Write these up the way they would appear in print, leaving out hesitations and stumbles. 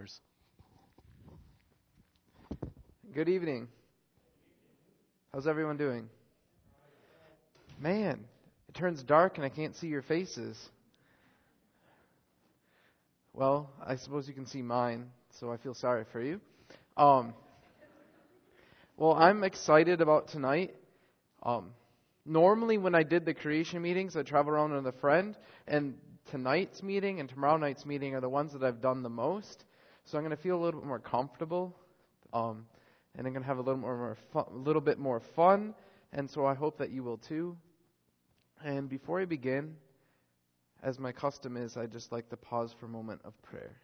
hours. Good evening. How's everyone doing? Man, it turns dark and I can't see your faces. Well, I suppose you can see mine, so I feel sorry for you. Well, I'm excited about tonight. Normally when I did the creation meetings, I'd travel around with a friend, and tonight's meeting and tomorrow night's meeting are the ones that I've done the most. So I'm going to feel a little bit more comfortable, and I'm going to have a little bit more fun, and so I hope that you will too. And before I begin, as my custom is, I'd just like to pause for a moment of prayer.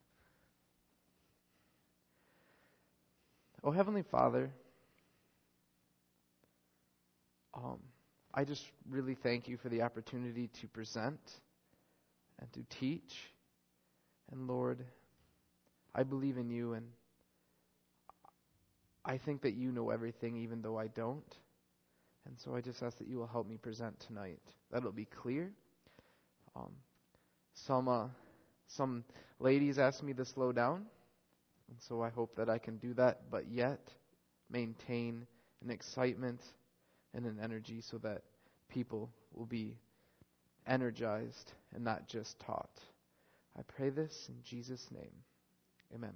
Oh, Heavenly Father, I just really thank you for the opportunity to present and to teach. And Lord, I believe in you, and I think that you know everything even though I don't. And so I just ask that you will help me present tonight, that it'll be clear. Some ladies asked me to slow down, and so I hope that I can do that, but yet maintain an excitement and an energy so that people will be energized and not just taught. I pray this in Jesus' name. Amen.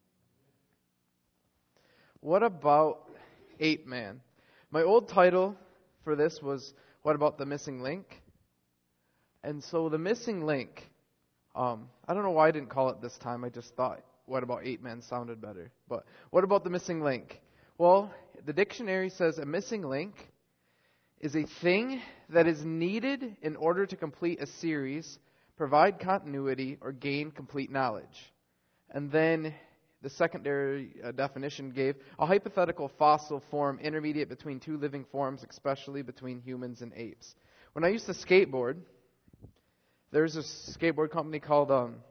What about Ape Man? My old title for this was, What About the Missing Link? And so the missing link, I don't know why I didn't call it this time. I just thought, what about Ape Man sounded better. But what about the missing link? Well, the dictionary says a missing link is a thing that is needed in order to complete a series, provide continuity, or gain complete knowledge. And then the secondary definition gave a hypothetical fossil form intermediate between two living forms, especially between humans and apes. When I used to skateboard, there's a skateboard company called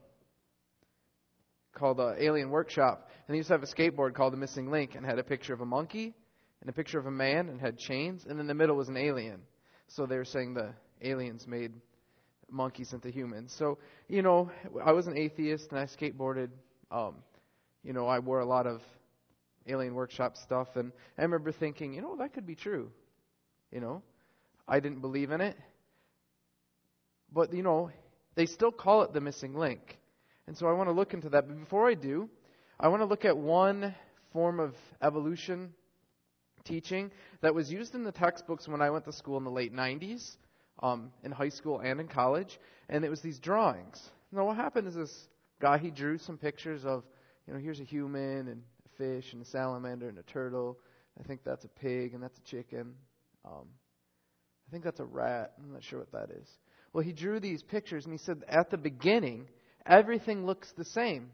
Alien Workshop, and they used to have a skateboard called The Missing Link, and had a picture of a monkey and a picture of a man, and had chains, and in the middle was an alien. So they were saying the aliens made monkeys into humans. So, I was an atheist, and I skateboarded. I wore a lot of Alien Workshop stuff, and I remember thinking, that could be true. I didn't believe in it. But, they still call it the missing link. And so I want to look into that. But before I do, I want to look at one form of evolution teaching that was used in the textbooks when I went to school in the late 90s, in high school and in college. And it was these drawings. Now what happened is this guy, he drew some pictures of, here's a human and a fish and a salamander and a turtle. I think that's a pig and that's a chicken. I think that's a rat. I'm not sure what that is. Well, he drew these pictures, and he said at the beginning, everything looks the same.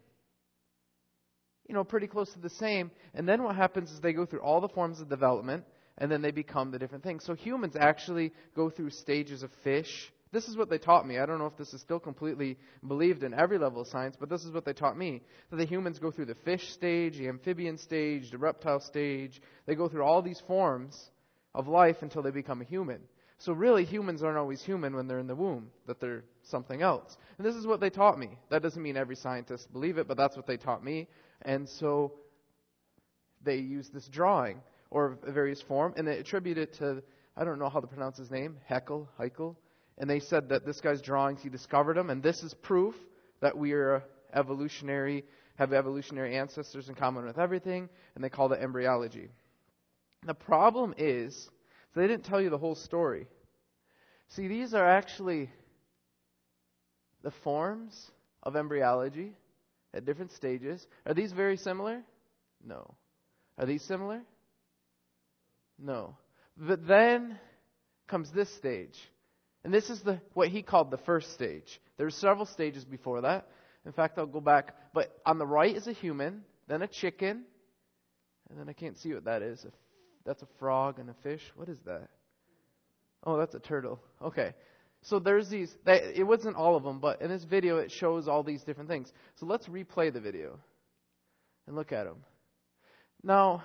Pretty close to the same. And then what happens is they go through all the forms of development, and then they become the different things. So humans actually go through stages of fish. This is what they taught me. I don't know if this is still completely believed in every level of science, but this is what they taught me. That the humans go through the fish stage, the amphibian stage, the reptile stage. They go through all these forms of life until they become a human. So really, humans aren't always human when they're in the womb, that they're something else. And this is what they taught me. That doesn't mean every scientist believe it, but that's what they taught me. And so they used this drawing, or various form, and they attribute it to, I don't know how to pronounce his name, Haeckel. And they said that this guy's drawings, he discovered them, and this is proof that we are have evolutionary ancestors in common with everything, and they called it embryology. The problem is, they didn't tell you the whole story. See, these are actually the forms of embryology at different stages. Are these very similar? No. Are these similar? No. But then comes this stage. And this is what he called the first stage. There were several stages before that. In fact, I'll go back. But on the right is a human, then a chicken, and then I can't see what that is. That's a frog and a fish. What is that? Oh, that's a turtle. Okay. So there's these, it wasn't all of them, but in this video it shows all these different things. So let's replay the video and look at them. Now,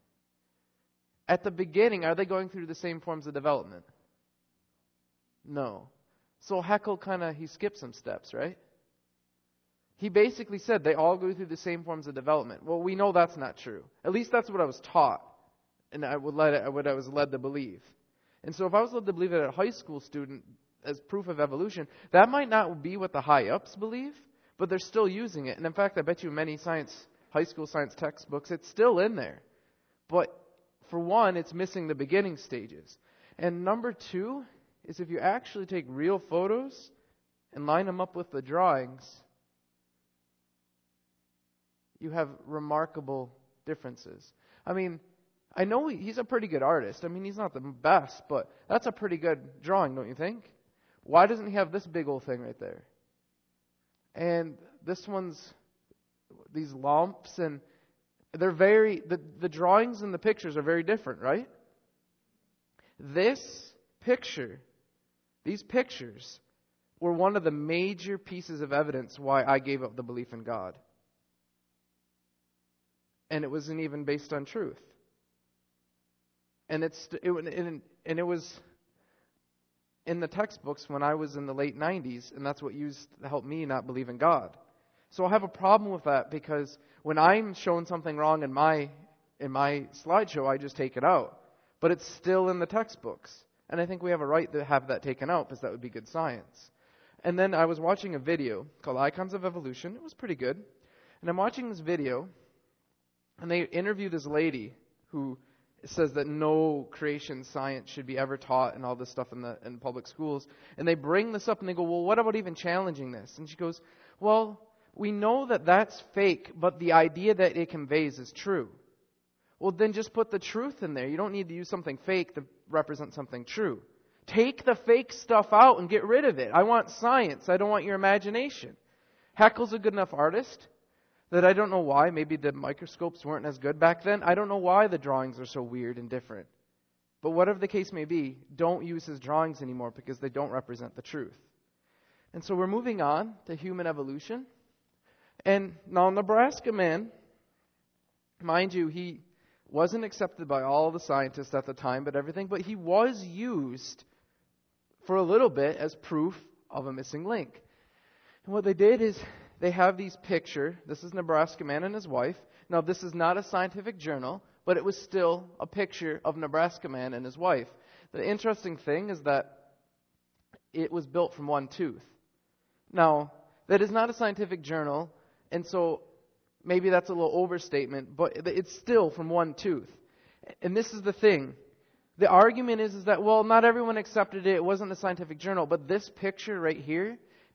at the beginning, are they going through the same forms of development? No. So Haeckel he skipped some steps, right? He basically said they all go through the same forms of development. Well, we know that's not true. At least that's what I was taught, and what I was led to believe. And so if I was led to believe that a high school student as proof of evolution, that might not be what the high-ups believe, but they're still using it. And in fact, I bet you many high school science textbooks, it's still in there. But for one, it's missing the beginning stages. And number two is if you actually take real photos and line them up with the drawings, you have remarkable differences. I mean, I know he's a pretty good artist. I mean, he's not the best, but that's a pretty good drawing, don't you think? Why doesn't he have this big old thing right there? And this one's these lumps, and they're the drawings and the pictures are very different, right? These pictures were one of the major pieces of evidence why I gave up the belief in God. And it wasn't even based on truth. And it was in the textbooks when I was in the late 90s, and that's what used to help me not believe in God. So I have a problem with that because when I'm showing something wrong in my slideshow, I just take it out. But it's still in the textbooks. And I think we have a right to have that taken out because that would be good science. And then I was watching a video called Icons of Evolution. It was pretty good. And I'm watching this video, and they interview this lady who says that no creation science should be ever taught and all this stuff in public schools. And they bring this up and they go, well, what about even challenging this? And she goes, well, we know that that's fake, but the idea that it conveys is true. Well, then just put the truth in there. You don't need to use something fake to represent something true. Take the fake stuff out and get rid of it. I want science. I don't want your imagination. Haeckel's a good enough artist that I don't know why. Maybe the microscopes weren't as good back then. I don't know why the drawings are so weird and different. But whatever the case may be, don't use his drawings anymore because they don't represent the truth. And so we're moving on to human evolution. And now Nebraska Man, mind you, he wasn't accepted by all the scientists at the time, but he was used for a little bit as proof of a missing link. And what they did is they have these picture. This is Nebraska Man and his wife. Now, this is not a scientific journal, but it was still a picture of Nebraska Man and his wife. The interesting thing is that it was built from one tooth. Now, that is not a scientific journal, and so maybe that's a little overstatement, but it's still from one tooth. And this is the thing. The argument is that, well, not everyone accepted it. It wasn't a scientific journal. But this picture right here,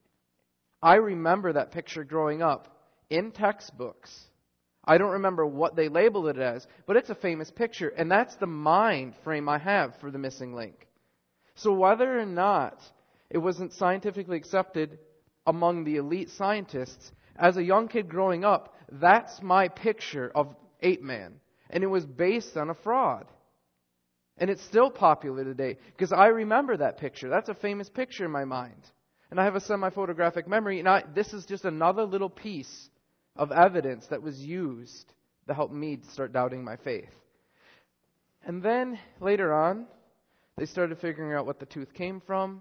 I remember that picture growing up in textbooks. I don't remember what they labeled it as, but it's a famous picture. And that's the mind frame I have for the missing link. So whether or not it wasn't scientifically accepted among the elite scientists, as a young kid growing up, that's my picture of Ape Man. And it was based on a fraud. And it's still popular today because I remember that picture. That's a famous picture in my mind. And I have a semi-photographic memory. And this is just another little piece of evidence that was used to help me start doubting my faith. And then later on, they started figuring out what the tooth came from.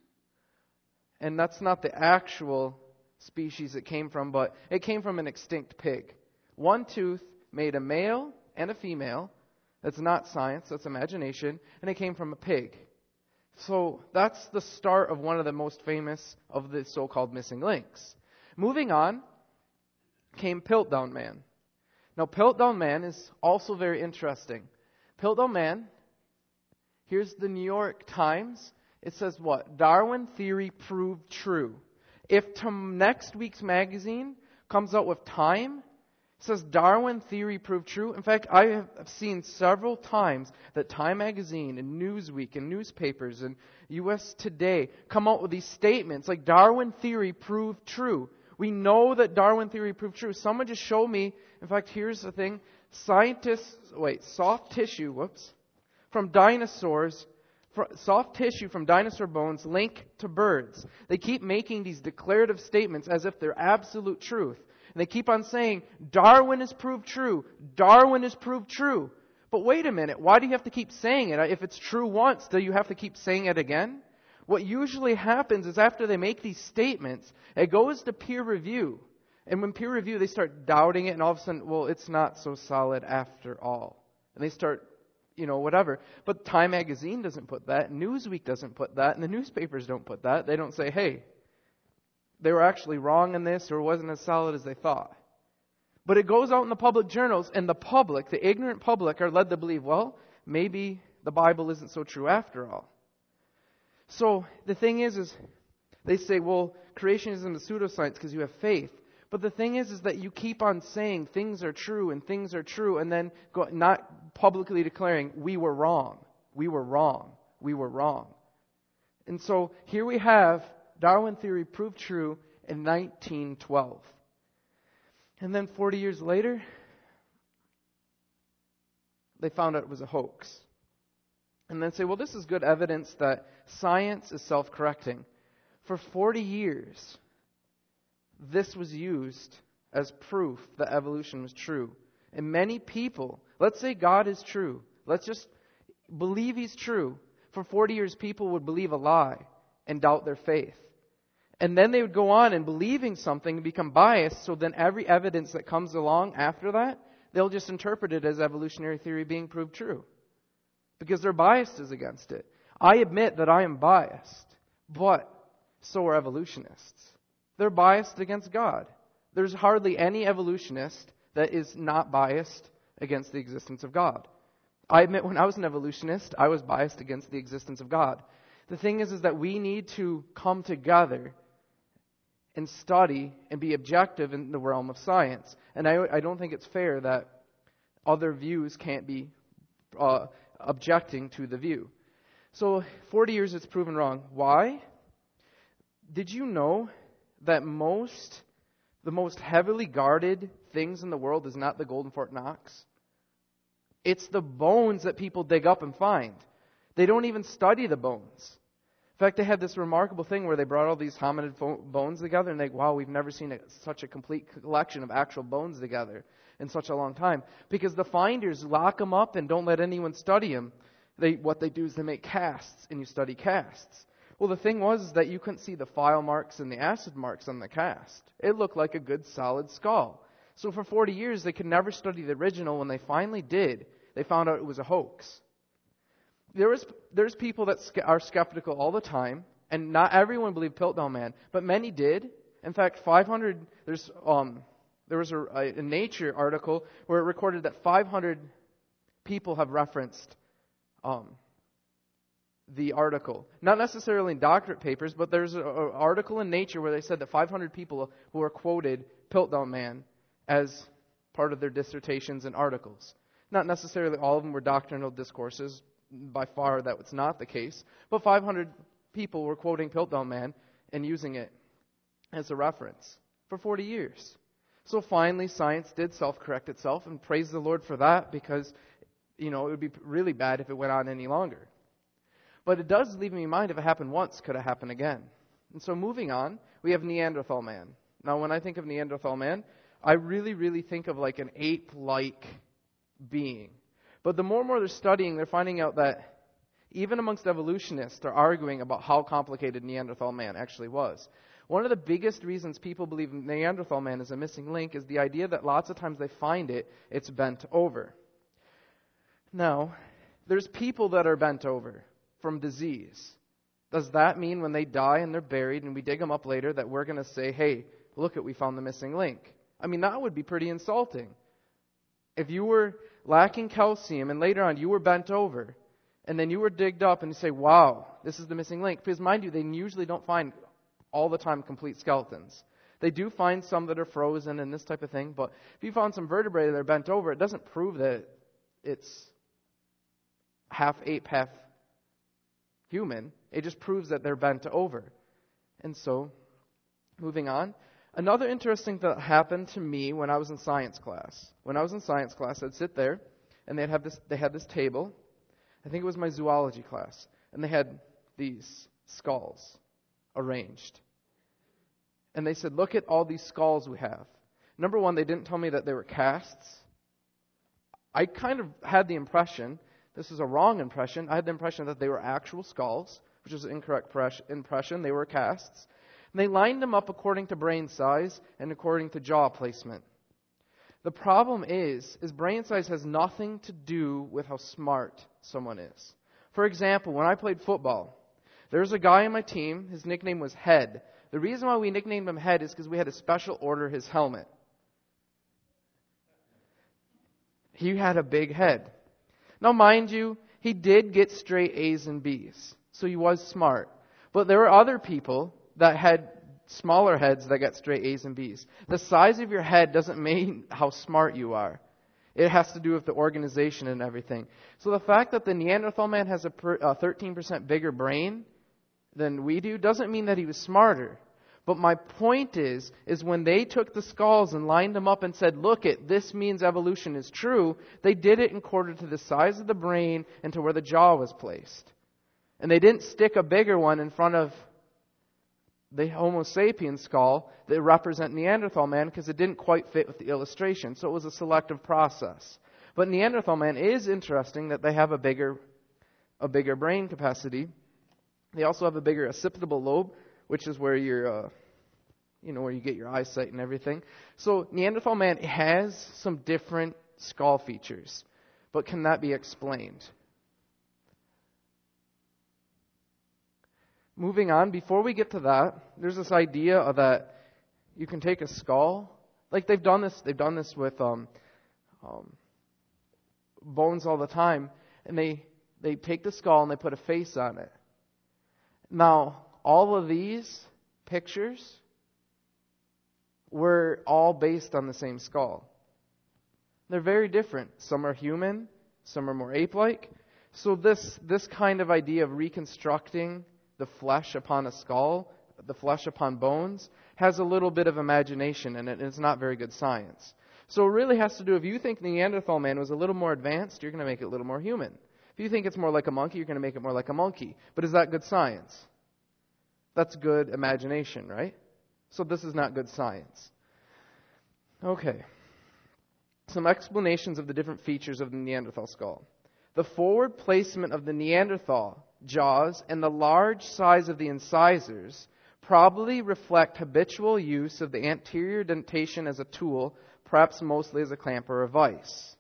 And that's not the actual species it came from, but it came from an extinct pig. One tooth made a male and a female. That's not science, that's imagination. And it came from a pig. So that's the start of one of the most famous of the so-called missing links. Moving on came Piltdown Man. Now, Piltdown Man is also very interesting. Piltdown Man, here's the New York Times. It says what? Darwin theory proved true. If next week's magazine comes out with Time, it says Darwin theory proved true. In fact, I have seen several times that Time magazine and Newsweek and newspapers and U.S. Today come out with these statements like Darwin theory proved true. We know that Darwin theory proved true. Someone just showed me, in fact, here's the thing. Soft tissue from dinosaur bones link to birds. They keep making these declarative statements as if they're absolute truth. And they keep on saying, Darwin is proved true. Darwin is proved true. But wait a minute, why do you have to keep saying it? If it's true once, do you have to keep saying it again? What usually happens is after they make these statements, it goes to peer review. And when peer review, they start doubting it, and all of a sudden, well, it's not so solid after all. And they start, whatever. But Time Magazine doesn't put that, Newsweek doesn't put that, and the newspapers don't put that. They don't say, hey, they were actually wrong in this, or it wasn't as solid as they thought. But it goes out in the public journals, and the public, the ignorant public, are led to believe, well, maybe the Bible isn't so true after all. So the thing is they say, well, creationism is pseudoscience because you have faith. But the thing is that you keep on saying things are true, and then not publicly declaring, we were wrong, we were wrong, we were wrong. And so here we have Darwin theory proved true in 1912. And then 40 years later, they found out it was a hoax. And then say, well, this is good evidence that science is self-correcting. For 40 years, this was used as proof that evolution was true. And many people, let's say God is true. Let's just believe He's true. For 40 years, people would believe a lie and doubt their faith. And then they would go on and believing something and become biased, so then every evidence that comes along after that, they'll just interpret it as evolutionary theory being proved true. Because their bias is against it. I admit that I am biased, but so are evolutionists. They're biased against God. There's hardly any evolutionist that is not biased against the existence of God. I admit when I was an evolutionist, I was biased against the existence of God. The thing is that we need to come together and study and be objective in the realm of science. And I don't think it's fair that other views can't be objecting to the view. So 40 years it's proven wrong. Why? Did you know that the most heavily guarded things in the world is not the Golden Fort Knox? It's the bones that people dig up and find. They don't even study the bones. In fact, they had this remarkable thing where they brought all these hominid bones together, and wow, we've never seen such a complete collection of actual bones together in such a long time. Because the finders lock them up and don't let anyone study them. What they do is they make casts, and you study casts. Well, the thing was that you couldn't see the file marks and the acid marks on the cast. It looked like a good, solid skull. So for 40 years, they could never study the original. When they finally did, they found out it was a hoax. There's people that are skeptical all the time, and not everyone believed Piltdown Man, but many did. In fact, 500. There was a Nature article where it recorded that 500 people have referenced the article. Not necessarily in doctorate papers, but there's an article in Nature where they said that 500 people who are quoted Piltdown Man as part of their dissertations and articles. Not necessarily all of them were doctrinal discourses. By far, that was not the case. But 500 people were quoting Piltdown Man and using it as a reference for 40 years. So finally, science did self-correct itself, and praise the Lord for that, because, it would be really bad if it went on any longer. But it does leave me in mind, if it happened once, could it happen again? And so moving on, we have Neanderthal man. Now, when I think of Neanderthal man, I really, really think of like an ape-like being. But the more and more they're studying, they're finding out that even amongst evolutionists, they're arguing about how complicated Neanderthal man actually was. One of the biggest reasons people believe Neanderthal man is a missing link is the idea that lots of times they find it's bent over. Now, there's people that are bent over from disease. Does that mean when they die and they're buried and we dig them up later that we're going to say, hey, look we found the missing link? I mean, that would be pretty insulting. If you were lacking calcium and later on you were bent over and then you were digged up and you say, wow, this is the missing link. Because mind you, they usually don't find all the time complete skeletons. They do find some that are frozen and this type of thing, but if you found some vertebrae that are bent over, it doesn't prove that it's half ape, half human. It just proves that they're bent over. And so, moving on. Another interesting thing that happened to me when I was in science class. When I was in science class, I'd sit there, and they had this table. I think it was my zoology class. And they had these skulls arranged. And they said, look at all these skulls we have. Number one, they didn't tell me that they were casts. I kind of had the impression, this is a wrong impression, I had the impression that they were actual skulls, which is an incorrect impression. They were casts. And they lined them up according to brain size and according to jaw placement. The problem is brain size has nothing to do with how smart someone is. For example, when I played football, there was a guy on my team, his nickname was Head. The reason why we nicknamed him Head is because we had to special order his helmet. He had a big head. Now, mind you, he did get straight A's and B's, so he was smart. But there were other people that had smaller heads that got straight A's and B's. The size of your head doesn't mean how smart you are. It has to do with the organization and everything. So the fact that the Neanderthal man has a 13% bigger brain than we do doesn't mean that he was smarter. But my point is when they took the skulls and lined them up and said, look, this means evolution is true, they did it according to the size of the brain and to where the jaw was placed. And they didn't stick a bigger one in front of the Homo sapien skull that represent Neanderthal man because it didn't quite fit with the illustration. So it was a selective process. But Neanderthal man is interesting that they have a bigger brain capacity. They also have a bigger occipital lobe, which is where where you get your eyesight and everything. So Neanderthal man has some different skull features, but can that be explained? Moving on, before we get to that, there's this idea that you can take a skull. Like they've done this with bones all the time, and they take the skull and they put a face on it. Now, all of these pictures were all based on the same skull. They're very different. Some are human, some are more ape-like. So this kind of idea of reconstructing the flesh upon a skull, the flesh upon bones, has a little bit of imagination, and it's not very good science. So it really has to do, if you think the Neanderthal man was a little more advanced, you're going to make it a little more human. If you think it's more like a monkey, you're going to make it more like a monkey. But is that good science? That's good imagination, right? So this is not good science. Okay. Some explanations of the different features of the Neanderthal skull. The forward placement of the Neanderthal jaws and the large size of the incisors probably reflect habitual use of the anterior dentation as a tool, perhaps mostly as a clamp or a vise.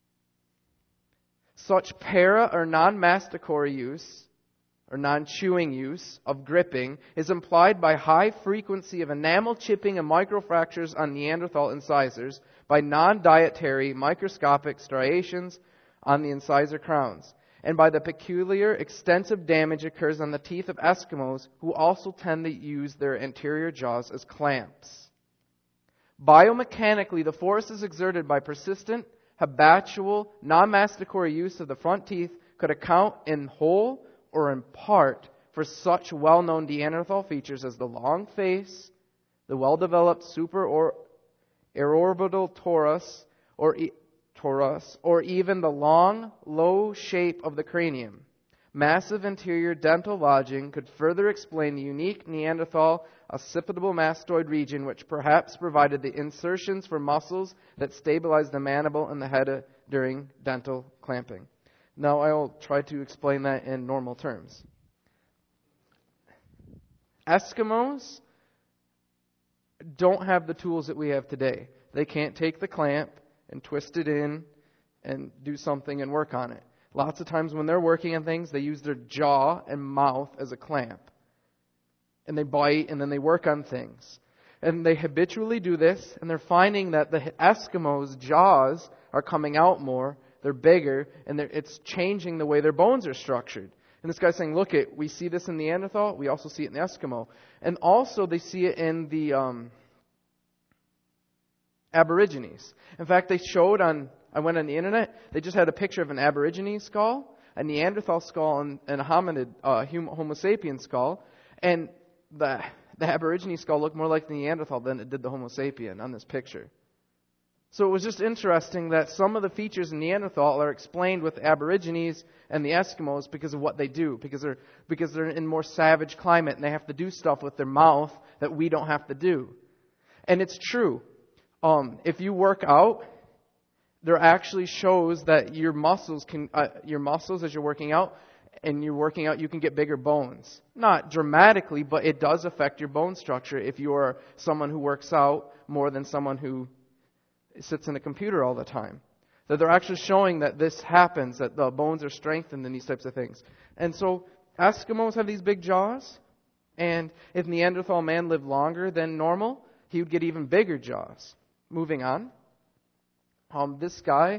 Such para or non-masticatory use, or non-chewing use of gripping, is implied by high frequency of enamel chipping and microfractures on Neanderthal incisors, by non-dietary microscopic striations on the incisor crowns, and by the peculiar extensive damage occurs on the teeth of Eskimos, who also tend to use their anterior jaws as clamps. Biomechanically, the force is exerted by persistent, habitual, non-masticatory use of the front teeth could account in whole or in part for such well-known Neanderthal features as the long face, the well-developed supraorbital torus, or even the long, low shape of the cranium. Massive anterior dental lodging could further explain the unique Neanderthal occipital mastoid region, which perhaps provided the insertions for muscles that stabilized the mandible and the head during dental clamping. Now I'll try to explain that in normal terms. Eskimos don't have the tools that we have today. They can't take the clamp and twist it in and do something and work on it. Lots of times when they're working on things, they use their jaw and mouth as a clamp. And they bite and then they work on things. And they habitually do this, and they're finding that the Eskimos' jaws are coming out more, they're bigger, and it's changing the way their bones are structured. And this guy's saying, look, we see this in Neanderthal, we also see it in the Eskimo. And also they see it in the Aborigines. In fact, they showed I went on the internet, they just had a picture of an Aborigine skull, a Neanderthal skull, and a hominid, Homo sapien skull. And the Aborigine skull looked more like the Neanderthal than it did the Homo sapien on this picture. So it was just interesting that some of the features in Neanderthal are explained with the Aborigines and the Eskimos because of what they do, because they're in more savage climate and they have to do stuff with their mouth that we don't have to do. And it's true. If you work out, there actually shows that your muscles as you're working out, and you're working out, you can get bigger bones. Not dramatically, but it does affect your bone structure if you're someone who works out more than someone who sits in a computer all the time. That they're actually showing that this happens, that the bones are strengthened in these types of things. And so Eskimos have these big jaws, and if Neanderthal man lived longer than normal, he would get even bigger jaws. Moving on. This guy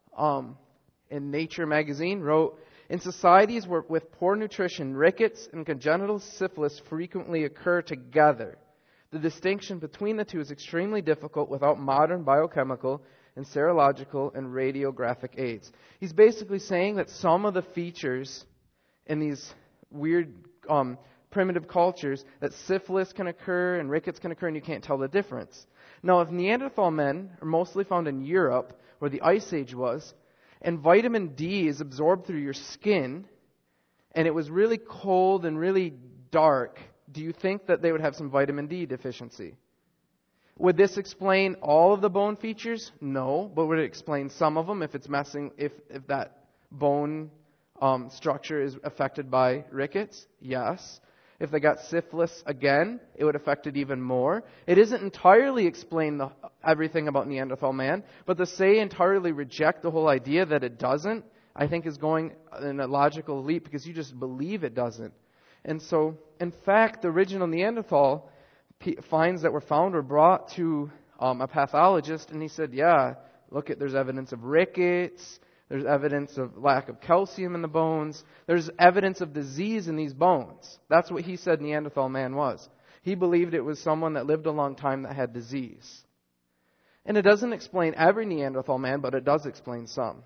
in Nature magazine wrote, in societies with poor nutrition, rickets and congenital syphilis frequently occur together. The distinction between the two is extremely difficult without modern biochemical and serological and radiographic aids. He's basically saying that some of the features in these weird primitive cultures, that syphilis can occur and rickets can occur and you can't tell the difference. Now, if Neanderthal men are mostly found in Europe, where the Ice Age was, and vitamin D is absorbed through your skin, and it was really cold and really dark, do you think that they would have some vitamin D deficiency? Would this explain all of the bone features? No, but would it explain some of them if it's if that bone structure is affected by rickets? Yes. If they got syphilis again, it would affect it even more. It isn't entirely explain everything about Neanderthal man, but to say entirely reject the whole idea that it doesn't, I think is going in a logical leap because you just believe it doesn't. And so, in fact, the original Neanderthal finds that were found were brought to a pathologist, and he said, yeah, look, there's evidence of rickets, there's evidence of lack of calcium in the bones, there's evidence of disease in these bones. That's what he said Neanderthal man was. He believed it was someone that lived a long time that had disease. And it doesn't explain every Neanderthal man, but it does explain some.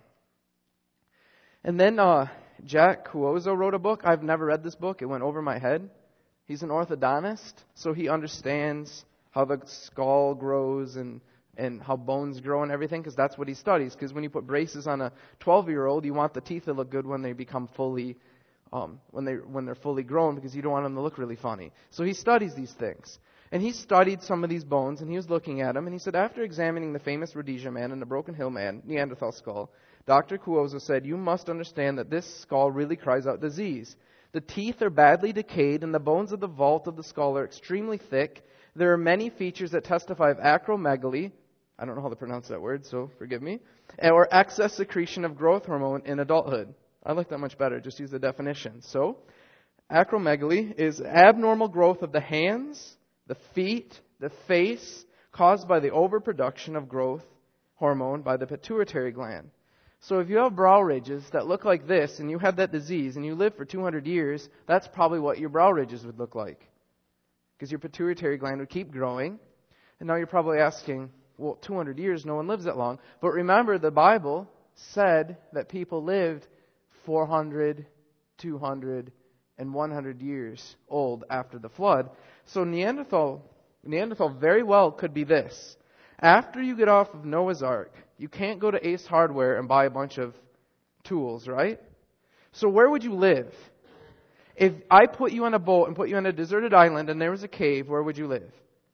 And then Jack Cuozzo wrote a book. I've never read this book. It went over my head. He's an orthodontist, so he understands how the skull grows and how bones grow and everything, because that's what he studies. Because when you put braces on a 12-year-old, you want the teeth to look good when they become fully, when they're fully grown, because you don't want them to look really funny. So he studies these things. And he studied some of these bones, and he was looking at them, and he said, after examining the famous Rhodesia man and the Broken Hill man, Neanderthal skull, Dr. Cuozzo said, you must understand that this skull really cries out disease. The teeth are badly decayed, and the bones of the vault of the skull are extremely thick. There are many features that testify of acromegaly, I don't know how to pronounce that word, so forgive me, or excess secretion of growth hormone in adulthood. I like that much better, just use the definition. So, acromegaly is abnormal growth of the hands, the feet, the face, caused by the overproduction of growth hormone by the pituitary gland. So if you have brow ridges that look like this, and you have that disease, and you live for 200 years, that's probably what your brow ridges would look like. Because your pituitary gland would keep growing. And now you're probably asking, well, 200 years, no one lives that long. But remember, the Bible said that people lived 400, 200, and 100 years old after the flood. So Neanderthal very well could be this. After you get off of Noah's Ark, you can't go to Ace Hardware and buy a bunch of tools, right? So where would you live? If I put you on a boat and put you on a deserted island and there was a cave, where would you live?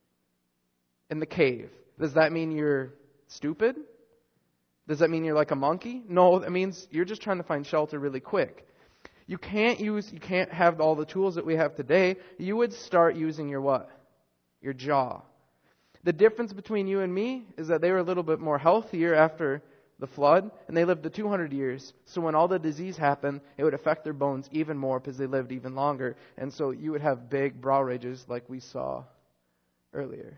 In the cave. Does that mean you're stupid? Does that mean you're like a monkey? No, that means you're just trying to find shelter really quick. You can't have all the tools that we have today. You would start using your what? Your jaw. The difference between you and me is that they were a little bit more healthier after the flood, and they lived to 200 years. So when all the disease happened, it would affect their bones even more because they lived even longer. And so you would have big brow ridges like we saw earlier.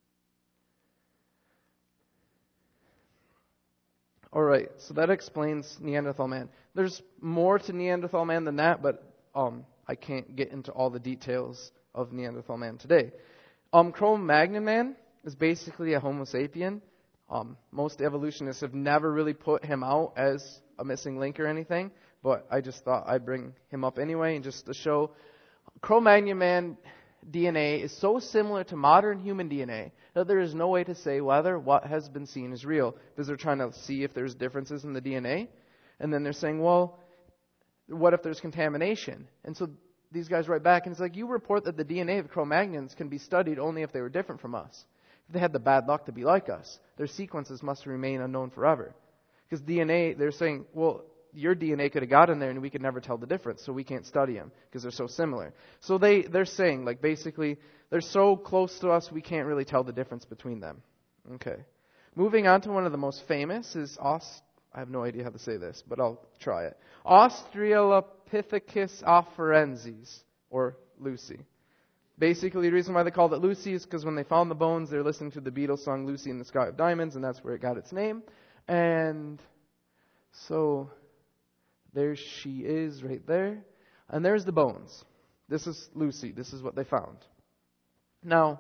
All right, so that explains Neanderthal man. There's more to Neanderthal man than that, but I can't get into all the details of Neanderthal man today. Cro-Magnon man is basically a Homo sapien. Most evolutionists have never really put him out as a missing link or anything, but I just thought I'd bring him up anyway, and just to show Cro-Magnon man DNA is so similar to modern human DNA that there is no way to say whether what has been seen is real, because they're trying to see if there's differences in the DNA, and then they're saying, well, what if there's contamination? And so these guys write back, and it's like, you report that the DNA of Cro-Magnons can be studied only if they were different from us. If they had the bad luck to be like us, their sequences must remain unknown forever. Because DNA, they're saying, well, your DNA could have got in there and we could never tell the difference, so we can't study them because they're so similar. So they're saying, like, basically, they're so close to us, we can't really tell the difference between them. Okay. Moving on to one of the most famous is I have no idea how to say this, but I'll try it. Australopithecus afarensis, or Lucy. Basically, the reason why they called it Lucy is because when they found the bones, they were listening to the Beatles song Lucy in the Sky of Diamonds, and that's where it got its name. And so there she is right there. And there's the bones. This is Lucy. This is what they found. Now,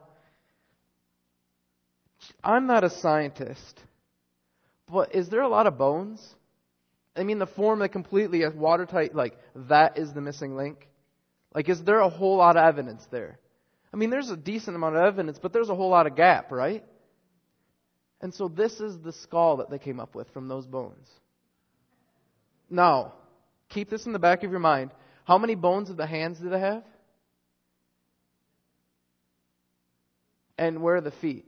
I'm not a scientist, but is there a lot of bones? I mean, the form that completely is watertight, like, that is the missing link? Like, is there a whole lot of evidence there? I mean, there's a decent amount of evidence, but there's a whole lot of gap, right? And so this is the skull that they came up with from those bones. Now, keep this in the back of your mind. How many bones of the hands do they have? And where are the feet?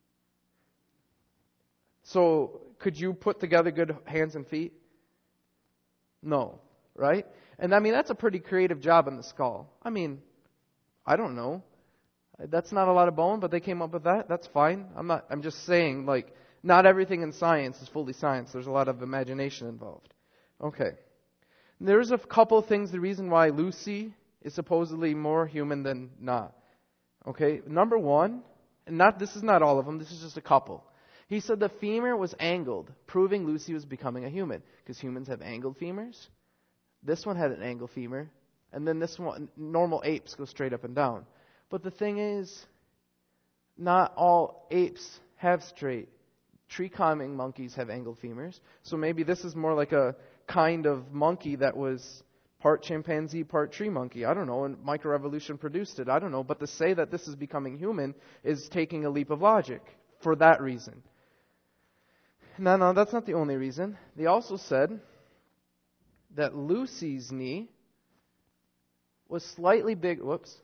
So, could you put together good hands and feet? No, right? And I mean, that's a pretty creative job in the skull. I mean, I don't know. That's not a lot of bone, but they came up with that. That's fine. I'm just saying, like, not everything in science is fully science. There's a lot of imagination involved. Okay. There's a couple of things, the reason why Lucy is supposedly more human than not. Okay. Number one, and this is not all of them, this is just a couple. He said the femur was angled, proving Lucy was becoming a human, because humans have angled femurs. This one had an angled femur, and then this one, normal apes go straight up and down. But the thing is, not all apes have straight. Tree-climbing monkeys have angled femurs. So maybe this is more like a kind of monkey that was part chimpanzee, part tree monkey. I don't know, and microevolution produced it. I don't know. But to say that this is becoming human is taking a leap of logic for that reason. No, that's not the only reason. They also said that Lucy's knee was slightly big.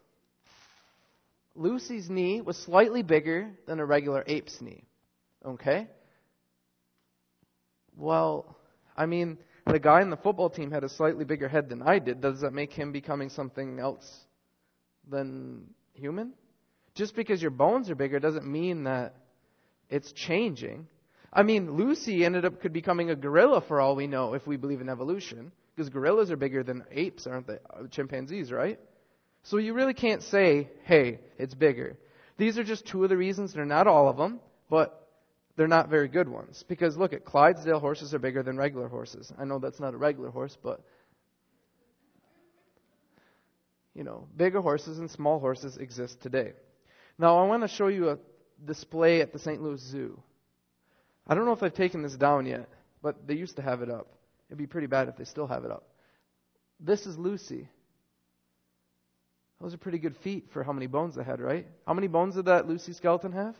Lucy's knee was slightly bigger than a regular ape's knee. Okay? Well, I mean, the guy in the football team had a slightly bigger head than I did. Does that make him becoming something else than human? Just because your bones are bigger doesn't mean that it's changing. I mean, Lucy could becoming a gorilla for all we know if we believe in evolution. Because gorillas are bigger than apes, aren't they? Chimpanzees, right? So you really can't say, hey, it's bigger. These are just two of the reasons. They're not all of them, but they're not very good ones. Because look, Clydesdale horses are bigger than regular horses. I know that's not a regular horse, but bigger horses and small horses exist today. Now, I want to show you a display at the St. Louis Zoo. I don't know if they've taken this down yet, but they used to have it up. It'd be pretty bad if they still have it up. This is Lucy. Those are pretty good feet for how many bones they had, right? How many bones did that Lucy skeleton have?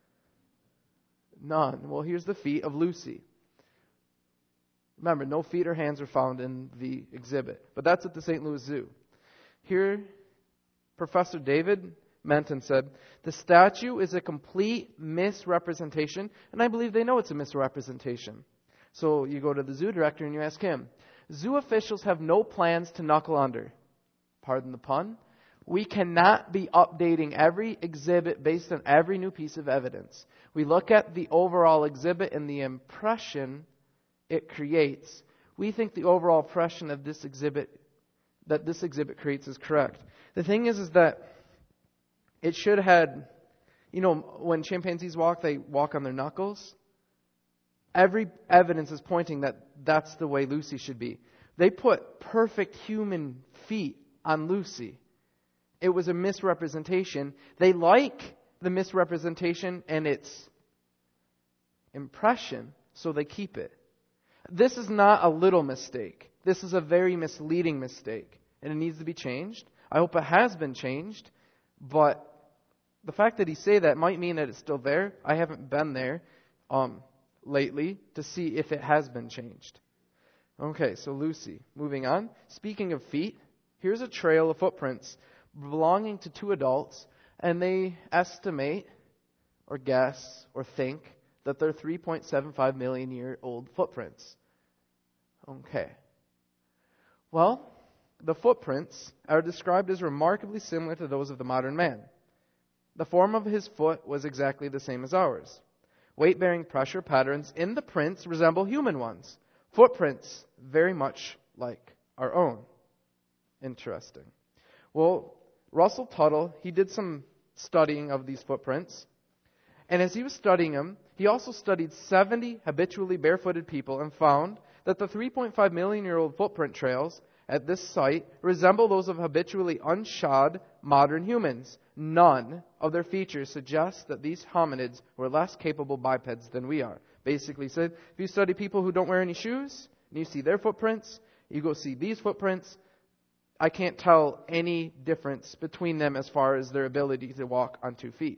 None. Well, here's the feet of Lucy. Remember, no feet or hands are found in the exhibit. But that's at the St. Louis Zoo. Here, Professor David Menton said, the statue is a complete misrepresentation, and I believe they know it's a misrepresentation. So you go to the zoo director and you ask him, zoo officials have no plans to knuckle under. Pardon the pun. We cannot be updating every exhibit based on every new piece of evidence. We look at the overall exhibit and the impression it creates. We think the overall impression of this exhibit creates is correct. The thing is that it should have had, when chimpanzees walk, they walk on their knuckles. Every evidence is pointing that that's the way Lucy should be. They put perfect human feet on Lucy. It was a misrepresentation. They like the misrepresentation and its impression, so they keep it. This is not a little mistake. This is a very misleading mistake, and it needs to be changed. I hope it has been changed, but the fact that he say that might mean that it's still there. I haven't been there lately to see if it has been changed. Okay, so Lucy. Moving on. Speaking of feet, here's a trail of footprints belonging to two adults, and they estimate or guess or think that they're 3.75 million year old footprints. Okay. Well, the footprints are described as remarkably similar to those of the modern man. The form of his foot was exactly the same as ours. Weight-bearing pressure patterns in the prints resemble human ones. Footprints very much like our own. Interesting. Well, Russell Tuttle, he did some studying of these footprints. And as he was studying them, he also studied 70 habitually barefooted people and found that the 3.5 million-year-old footprint trails at this site resemble those of habitually unshod modern humans. None of their features suggest that these hominids were less capable bipeds than we are. Basically said, if you study people who don't wear any shoes, and you see their footprints, you go see these footprints, I can't tell any difference between them as far as their ability to walk on 2 feet.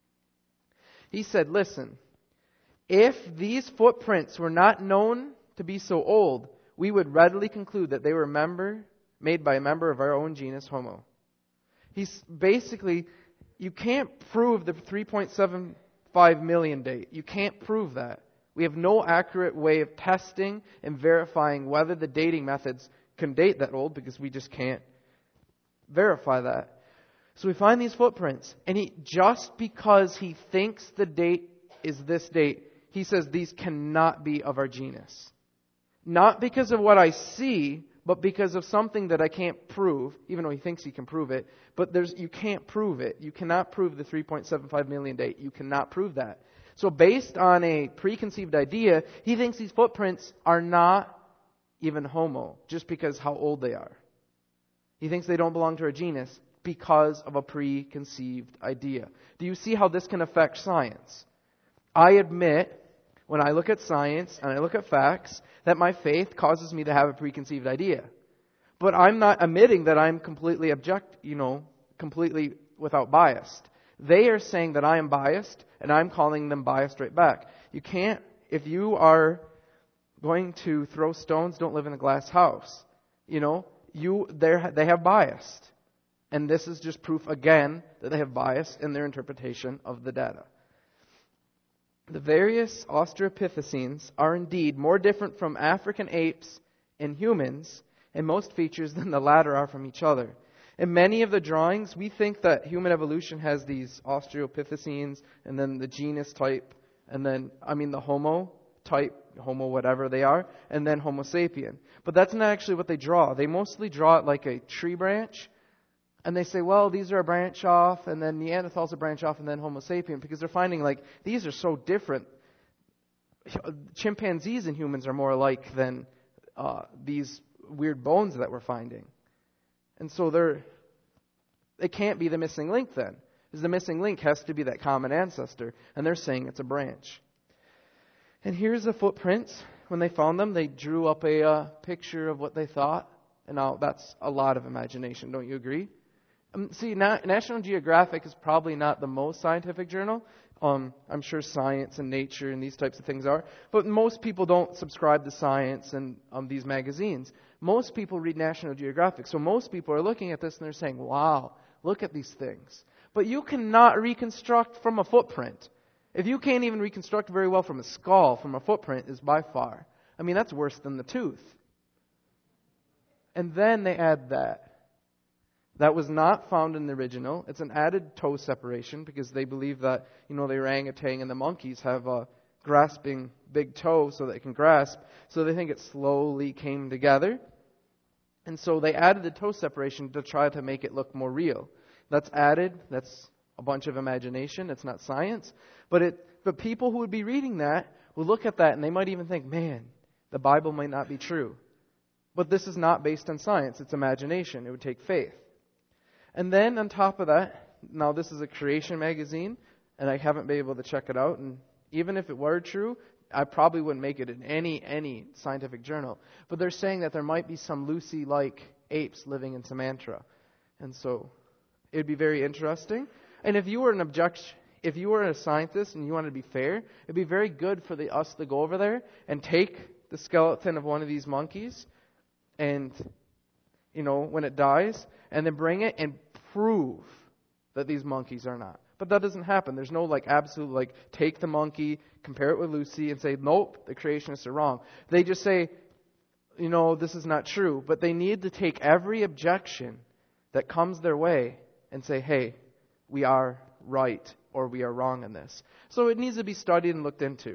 He said, listen, if these footprints were not known to be so old, we would readily conclude that they were made by a member of our own genus, Homo. He's basically, you can't prove the 3.75 million date. You can't prove that. We have no accurate way of testing and verifying whether the dating methods can date that old, because we just can't verify that. So we find these footprints, and just because he thinks the date is this date, he says these cannot be of our genus. Not because of what I see, but because of something that I can't prove, even though he thinks he can prove it. But you can't prove it. You cannot prove the 3.75 million date. You cannot prove that. So based on a preconceived idea, he thinks these footprints are not even Homo, just because how old they are. He thinks they don't belong to our genus because of a preconceived idea. Do you see how this can affect science? I admit, when I look at science and I look at facts, that my faith causes me to have a preconceived idea. But I'm not admitting that I'm completely completely without bias. They are saying that I am biased, and I'm calling them biased right back. You can't, if you are going to throw stones, don't live in a glass house. They have bias. And this is just proof again that they have bias in their interpretation of the data. The various Australopithecines are indeed more different from African apes and humans in most features than the latter are from each other. In many of the drawings, we think that human evolution has these Australopithecines, and then the genus type, and then, the Homo type, Homo whatever they are, and then Homo sapien. But that's not actually what they draw. They mostly draw it like a tree branch, and they say, well, these are a branch off, and then Neanderthals a branch off, and then Homo sapien, because they're finding these are so different. Chimpanzees and humans are more alike than these weird bones that we're finding. And so it can't be the missing link then, because the missing link has to be that common ancestor, and they're saying it's a branch. And here's the footprints. When they found them, they drew up a picture of what they thought, and now that's a lot of imagination, don't you agree? National Geographic is probably not the most scientific journal. I'm sure Science and Nature and these types of things are. But most people don't subscribe to Science and these magazines. Most people read National Geographic. So most people are looking at this and they're saying, wow, look at these things. But you cannot reconstruct from a footprint. If you can't even reconstruct very well from a skull, from a footprint is by far. That's worse than the tooth. And then they add that. That was not found in the original. It's an added toe separation because they believe that, the orangutan and the monkeys have a grasping big toe so they can grasp. So they think it slowly came together. And so they added the toe separation to try to make it look more real. That's added. That's a bunch of imagination. It's not science. But people who would be reading that will look at that and they might even think, man, the Bible might not be true. But this is not based on science. It's imagination. It would take faith. And then on top of that, now this is a creation magazine, and I haven't been able to check it out. And even if it were true, I probably wouldn't make it in any scientific journal. But they're saying that there might be some Lucy-like apes living in Sumatra. And so it would be very interesting. And if you were a scientist and you wanted to be fair, it'd be very good for us to go over there and take the skeleton of one of these monkeys and, when it dies, and then bring it and prove that these monkeys are not. But that doesn't happen. There's no absolute take the monkey, compare it with Lucy, and say, nope, the creationists are wrong. They just say, this is not true. But they need to take every objection that comes their way and say, hey, we are right or we are wrong in this. So it needs to be studied and looked into.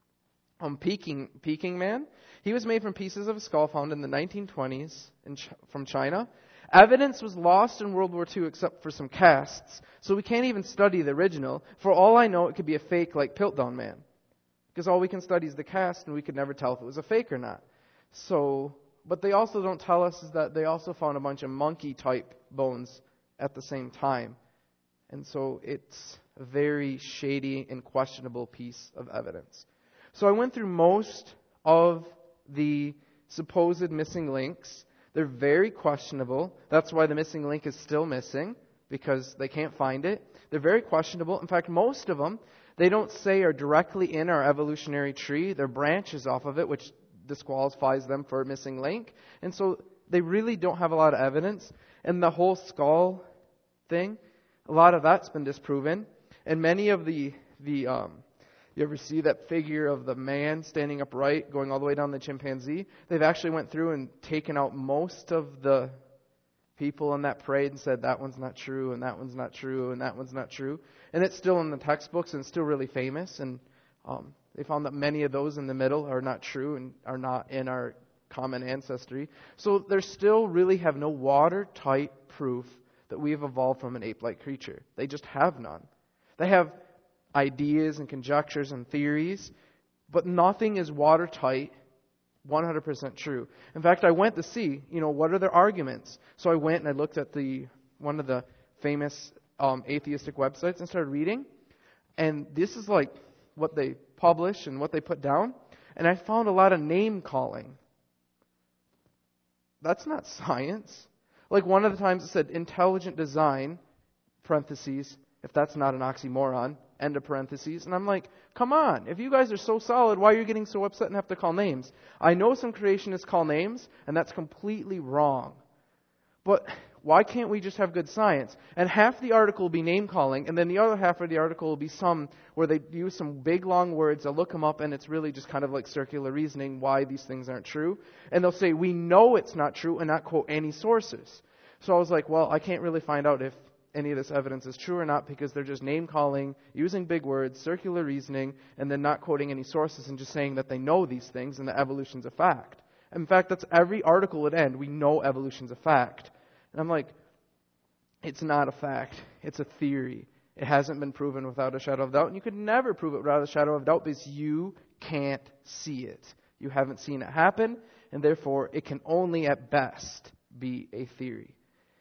Peking Man, he was made from pieces of a skull found in the 1920s from China. Evidence was lost in World War II except for some casts, so we can't even study the original. For all I know, it could be a fake like Piltdown Man, because all we can study is the cast, and we could never tell if it was a fake or not. So, but they also don't tell us is that they also found a bunch of monkey-type bones at the same time. And so it's a very shady and questionable piece of evidence. So I went through most of the supposed missing links. They're very questionable. That's why the missing link is still missing, because they can't find it. They're very questionable. In fact, most of them, they don't say are directly in our evolutionary tree. They're branches off of it, which disqualifies them for a missing link. And so they really don't have a lot of evidence. And the whole skull thing, a lot of that's been disproven. And many of the you ever see that figure of the man standing upright going all the way down the chimpanzee? They've actually went through and taken out most of the people in that parade and said that one's not true, and that one's not true, and that one's not true. And it's still in the textbooks and it's still really famous. And they found that many of those in the middle are not true and are not in our common ancestry. So they still really have no watertight proof that we have evolved from an ape-like creature. They just have none. They have ideas and conjectures and theories, but nothing is watertight, 100% true. In fact, I went to see, what are their arguments? So I went and I looked at one of the famous atheistic websites and started reading. And this is like what they publish and what they put down. And I found a lot of name calling. That's not science. Like one of the times it said intelligent design, parentheses, if that's not an oxymoron, end of parentheses. And I'm like, come on, if you guys are so solid, why are you getting so upset and have to call names? I know some creationists call names, and that's completely wrong. But why can't we just have good science? And half the article will be name calling, and then the other half of the article will be some where they use some big long words. I'll look them up, and it's really just kind of like circular reasoning why these things aren't true. And they'll say, we know it's not true, and not quote any sources. So I was like, well, I can't really find out if any of this evidence is true or not, because they're just name calling, using big words, circular reasoning, and then not quoting any sources and just saying that they know these things and that evolution's a fact. In fact, that's every article at end. We know evolution's a fact. And I'm like, it's not a fact. It's a theory. It hasn't been proven without a shadow of doubt, and you could never prove it without a shadow of doubt because you can't see it. You haven't seen it happen, and therefore it can only at best be a theory.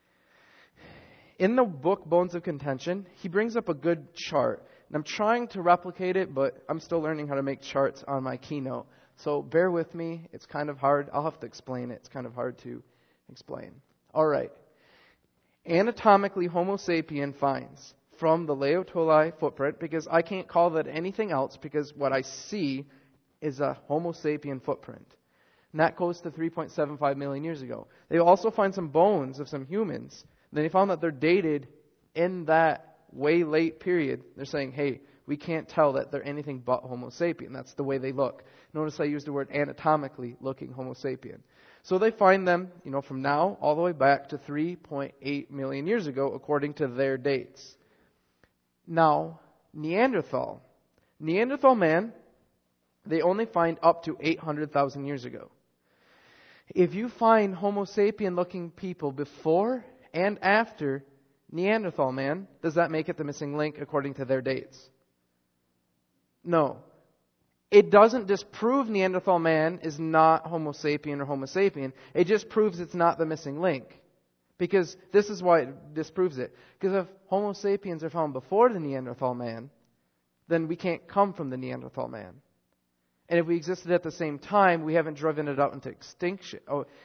In the book Bones of Contention, he brings up a good chart. And I'm trying to replicate it, but I'm still learning how to make charts on my Keynote. So bear with me. It's kind of hard. I'll have to explain it. It's kind of hard to explain. All right. Anatomically, Homo sapien finds from the Laetoli footprint, because I can't call that anything else, because what I see is a Homo sapien footprint. And that goes to 3.75 million years ago. They also find some bones of some humans. Then they found that they're dated in that way late period. They're saying, hey, we can't tell that they're anything but Homo sapien. That's the way they look. Notice I used the word anatomically looking Homo sapien. So they find them, from now all the way back to 3.8 million years ago, according to their dates. Now, Neanderthal man, they only find up to 800,000 years ago. If you find Homo sapien looking people before and after Neanderthal man, does that make it the missing link according to their dates? No. It doesn't disprove Neanderthal man is not Homo sapien or Homo sapien. It just proves it's not the missing link. Because this is why it disproves it. Because if Homo sapiens are found before the Neanderthal man, then we can't come from the Neanderthal man. And if we existed at the same time, we haven't driven it out into extinction.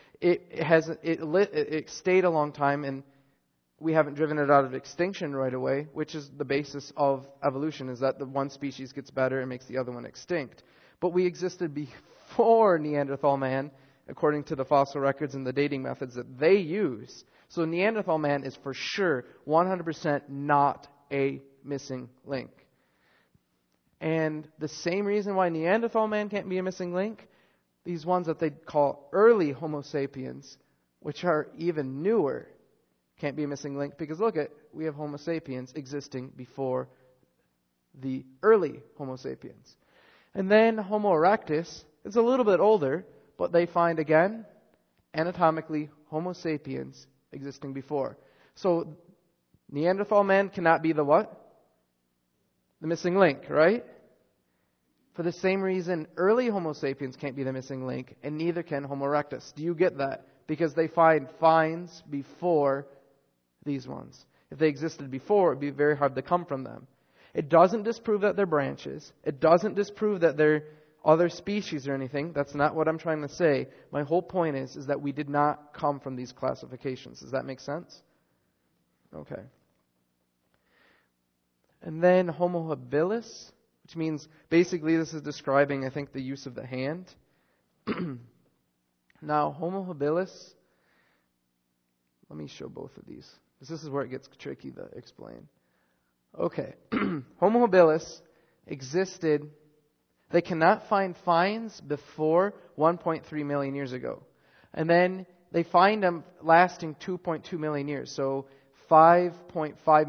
It stayed a long time, and we haven't driven it out of extinction right away, which is the basis of evolution, is that the one species gets better and makes the other one extinct. But we existed before Neanderthal man, according to the fossil records and the dating methods that they use. So Neanderthal man is for sure 100% not a missing link. And the same reason why Neanderthal man can't be a missing link, these ones that they call early Homo sapiens, which are even newer, can't be a missing link because look we have Homo sapiens existing before the early Homo sapiens. And then Homo erectus is a little bit older, but they find again anatomically Homo sapiens existing before. So Neanderthal man cannot be the what? The missing link, right? For the same reason, early Homo sapiens can't be the missing link, and neither can Homo erectus. Do you get that? Because they find finds before these ones. If they existed before, it would be very hard to come from them. It doesn't disprove that they're branches. It doesn't disprove that they're other species or anything. That's not what I'm trying to say. My whole point is that we did not come from these classifications. Does that make sense? Okay. And then Homo habilis, which means basically this is describing, I think, the use of the hand. Now, Homo habilis, let me show both of these. This is where it gets tricky to explain. Okay. Homo habilis existed. They cannot find finds before 1.3 million years ago. And then they find them lasting 2.2 million years. So 4.5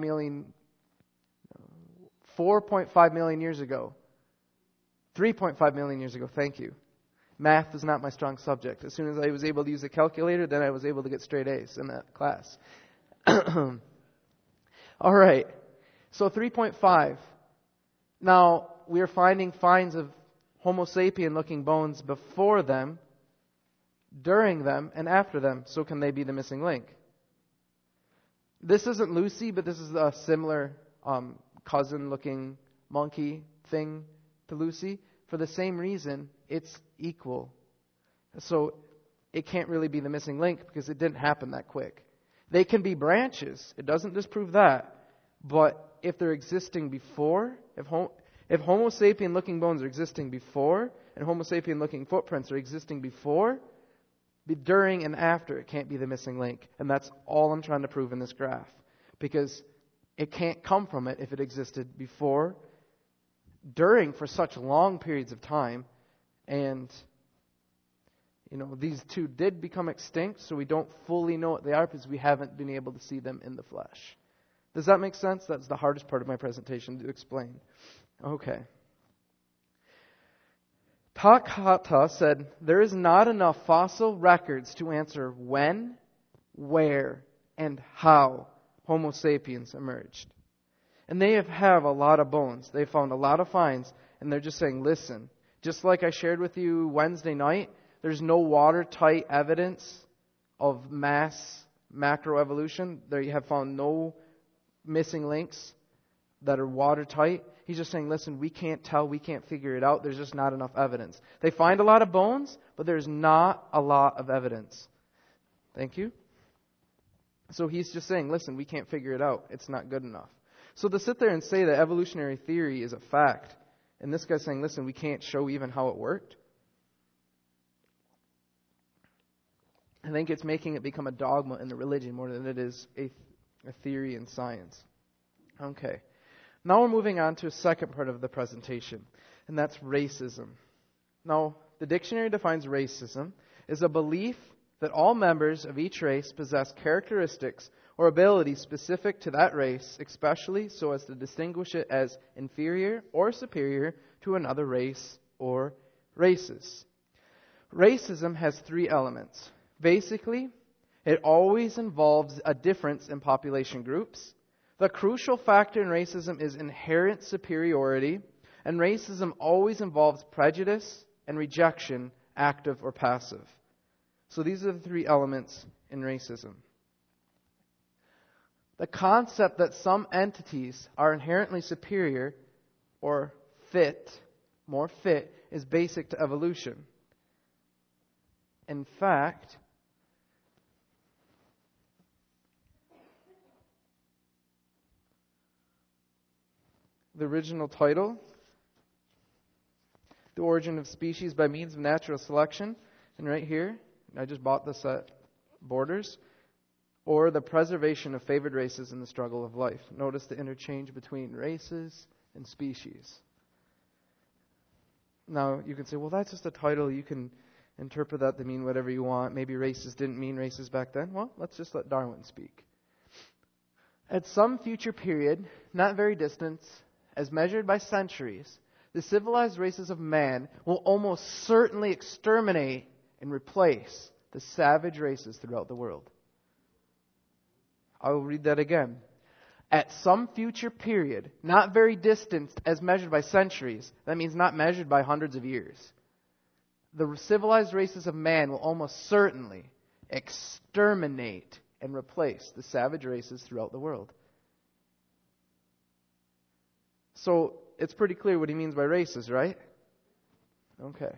million years ago. 3.5 million years ago. Thank you. Math is not my strong subject. As soon as I was able to use a calculator, then I was able to get straight A's in that class. All right. So 3.5. Now, we are finding finds of Homo sapien looking bones before them, during them, and after them. So can they be the missing link? This isn't Lucy, but this is a similar cousin-looking monkey thing to Lucy. For the same reason, it's equal. So it can't really be the missing link because it didn't happen that quick. They can be branches. It doesn't disprove that. But if they're existing before, if Homo sapien looking bones are existing before, and Homo sapien looking footprints are existing before, during and after, it can't be the missing link. And that's all I'm trying to prove in this graph. Because it can't come from it if it existed before, during for such long periods of time, and these two did become extinct, so we don't fully know what they are because we haven't been able to see them in the flesh. Does that make sense? That's the hardest part of my presentation to explain. Okay. Takahata said, there is not enough fossil records to answer when, where, and how Homo sapiens emerged. And they have a lot of bones. They found a lot of finds, and they're just saying, listen, just like I shared with you Wednesday night, there's no watertight evidence of mass macroevolution. There you have found no missing links that are watertight. He's just saying, listen, we can't tell, we can't figure it out. There's just not enough evidence. They find a lot of bones, but there's not a lot of evidence. Thank you. So he's just saying, listen, we can't figure it out. It's not good enough. So to sit there and say that evolutionary theory is a fact, and this guy's saying, listen, we can't show even how it worked, I think it's making it become a dogma in the religion more than it is a theory in science. Okay. Now we're moving on to a second part of the presentation, and that's racism. Now, the dictionary defines racism as a belief that all members of each race possess characteristics or abilities specific to that race, especially so as to distinguish it as inferior or superior to another race or races. Racism has three elements. Basically, it always involves a difference in population groups. The crucial factor in racism is inherent superiority, and racism always involves prejudice and rejection, active or passive. So these are the three elements in racism. The concept that some entities are inherently superior or more fit, is basic to evolution. In fact, the original title, The Origin of Species by Means of Natural Selection, and right here, I just bought this at Borders, or The Preservation of Favored Races in the Struggle of Life. Notice the interchange between races and species. Now, you can say, well, that's just a title. You can interpret that to mean whatever you want. Maybe racist didn't mean racist back then. Well, let's just let Darwin speak. At some future period, not very distant, as measured by centuries, the civilized races of man will almost certainly exterminate and replace the savage races throughout the world. I will read that again. At some future period, not very distant as measured by centuries, that means not measured by hundreds of years, the civilized races of man will almost certainly exterminate and replace the savage races throughout the world. So, it's pretty clear what he means by races, right? Okay.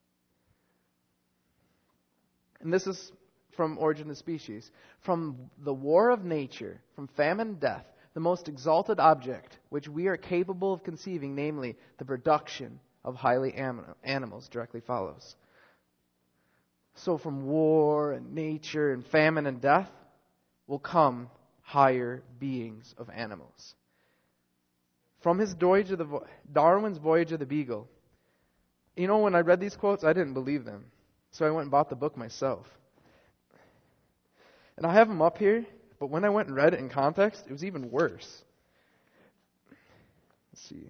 And this is from Origin of the Species. From the war of nature, from famine and death, the most exalted object which we are capable of conceiving, namely the production of highly animals, directly follows. So from war and nature and famine and death will come higher beings of animals. From his Darwin's Voyage of the Beagle. You know, when I read these quotes, I didn't believe them. So I went and bought the book myself. And I have them up here, but when I went and read it in context, it was even worse. Let's see.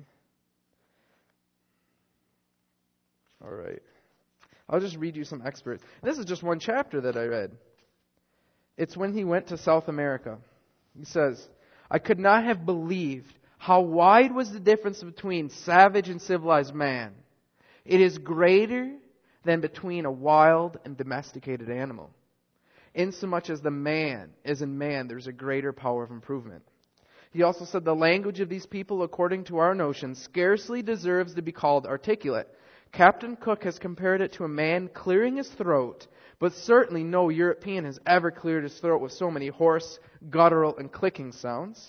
All right. I'll just read you some excerpts. This is just one chapter that I read. It's when he went to South America. He says, I could not have believed how wide was the difference between savage and civilized man. It is greater than between a wild and domesticated animal. Insomuch as the man is in man, there's a greater power of improvement. He also said the language of these people, according to our notions, scarcely deserves to be called articulate. Captain Cook has compared it to a man clearing his throat, but certainly no European has ever cleared his throat with so many hoarse, guttural, and clicking sounds.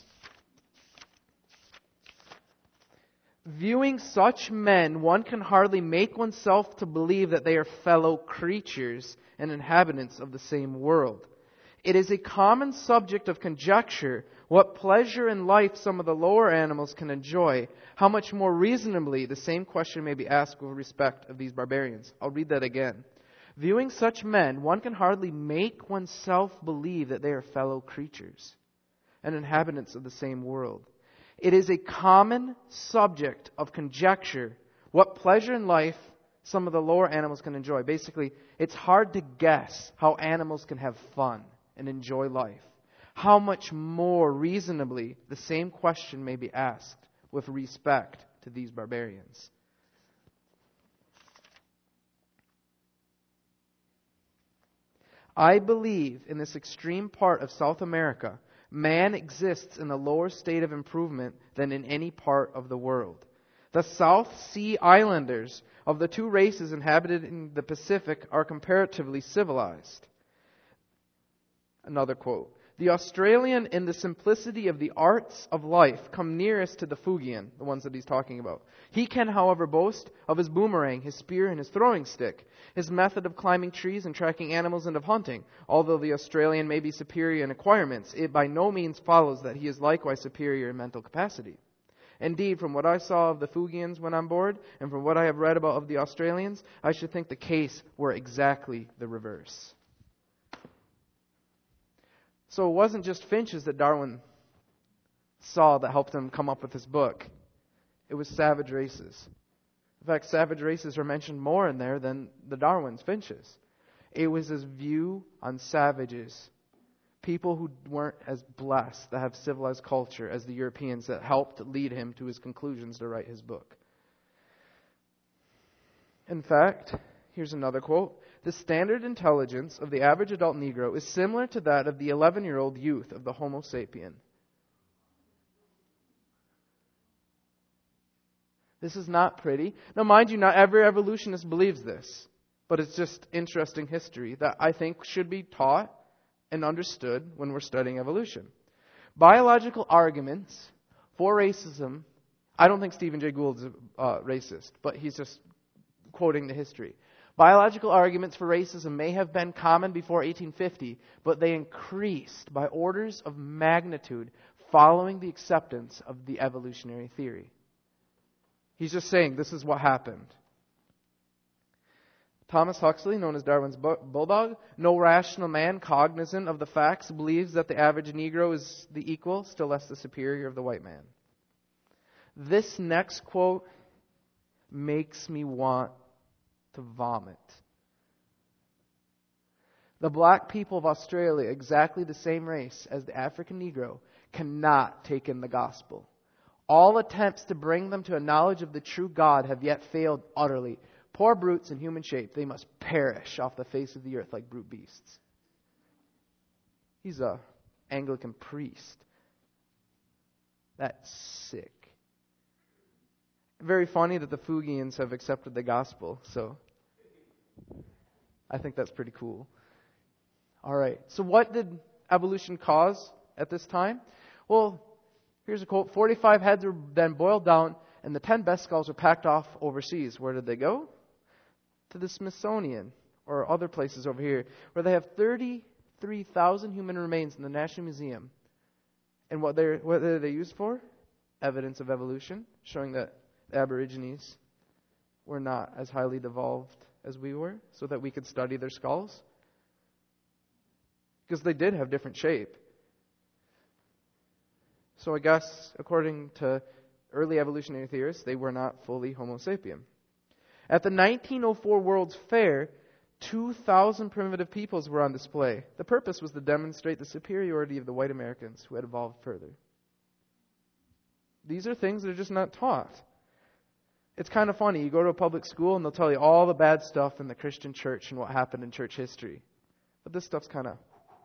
Viewing such men, one can hardly make oneself to believe that they are fellow creatures and inhabitants of the same world. It is a common subject of conjecture what pleasure in life some of the lower animals can enjoy. How much more reasonably the same question may be asked with respect of these barbarians. I'll read that again. Viewing such men, one can hardly make oneself believe that they are fellow creatures and inhabitants of the same world. It is a common subject of conjecture what pleasure in life some of the lower animals can enjoy. Basically, it's hard to guess how animals can have fun and enjoy life. How much more reasonably the same question may be asked with respect to these barbarians. I believe in this extreme part of South America, man exists in a lower state of improvement than in any part of the world. The South Sea Islanders of the two races inhabited in the Pacific are comparatively civilized. Another quote. The Australian in the simplicity of the arts of life come nearest to the Fuegian, the ones that he's talking about. He can, however, boast of his boomerang, his spear, and his throwing stick, his method of climbing trees and tracking animals and of hunting. Although the Australian may be superior in acquirements, it by no means follows that he is likewise superior in mental capacity. Indeed, from what I saw of the Fuegians when on board, and from what I have read about of the Australians, I should think the case were exactly the reverse. So it wasn't just finches that Darwin saw that helped him come up with his book. It was savage races. In fact, savage races are mentioned more in there than the Darwin's finches. It was his view on savages, people who weren't as blessed, that have civilized culture as the Europeans, that helped lead him to his conclusions to write his book. In fact, here's another quote. The standard intelligence of the average adult Negro is similar to that of the 11-year-old youth of the Homo sapien. This is not pretty. Now, mind you, not every evolutionist believes this, but it's just interesting history that I think should be taught and understood when we're studying evolution. Biological arguments for racism. I don't think Stephen Jay Gould is racist, but he's just quoting the history. Biological arguments for racism may have been common before 1850, but they increased by orders of magnitude following the acceptance of the evolutionary theory. He's just saying this is what happened. Thomas Huxley, known as Darwin's bulldog, no rational man cognizant of the facts believes that the average Negro is the equal, still less the superior of the white man. This next quote makes me want to vomit. The black people of Australia, exactly the same race as the African Negro, cannot take in the gospel. All attempts to bring them to a knowledge of the true God have yet failed utterly. Poor brutes in human shape, they must perish off the face of the earth like brute beasts. He's an Anglican priest. That's sick. Very funny that the Fugians have accepted the gospel, so I think that's pretty cool. All right, so what did evolution cause at this time? Well, here's a quote. 45 heads were then boiled down, and the 10 best skulls were packed off overseas. Where did they go? To the Smithsonian, or other places over here, where they have 33,000 human remains in the National Museum. And what are they used for? Evidence of evolution, showing that the Aborigines were not as highly evolved as we were, so that we could study their skulls. Because they did have different shape. So I guess, according to early evolutionary theorists, they were not fully Homo sapien. At the 1904 World's Fair, 2,000 primitive peoples were on display. The purpose was to demonstrate the superiority of the white Americans who had evolved further. These are things that are just not taught. It's kind of funny. You go to a public school and they'll tell you all the bad stuff in the Christian church and what happened in church history. But this stuff's kind of...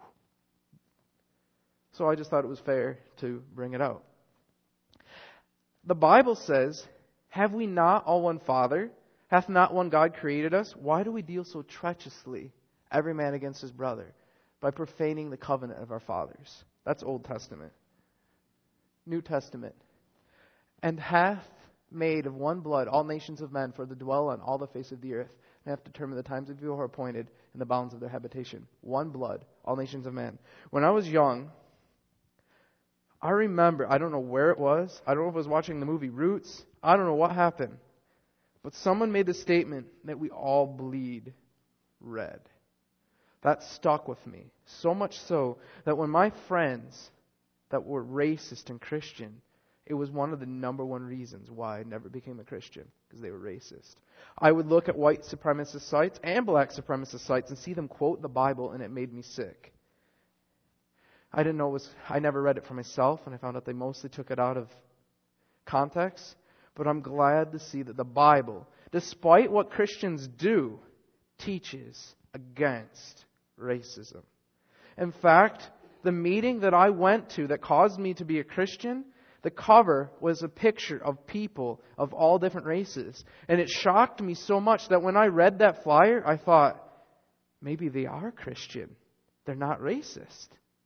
So I just thought it was fair to bring it out. The Bible says, "Have we not all one Father? Hath not one God created us? Why do we deal so treacherously, every man against his brother, by profaning the covenant of our fathers?" That's Old Testament. New Testament. "And hath made of one blood all nations of men for to dwell on all the face of the earth, and hath determined the times of people who are appointed in the bounds of their habitation." One blood, all nations of men. When I was young, I remember, I don't know where it was. I don't know if I was watching the movie Roots. I don't know what happened. But someone made the statement that we all bleed red. That stuck with me. So much so that when my friends that were racist and Christian, it was one of the number one reasons why I never became a Christian, because they were racist. I would look at white supremacist sites and black supremacist sites and see them quote the Bible, and it made me sick. I didn't know I never read it for myself, and I found out they mostly took it out of context. But I'm glad to see that the Bible, despite what Christians do, teaches against racism. In fact, the meeting that I went to that caused me to be a Christian, the cover was a picture of people of all different races. And it shocked me so much that when I read that flyer, I thought, maybe they are Christian. They're not racist.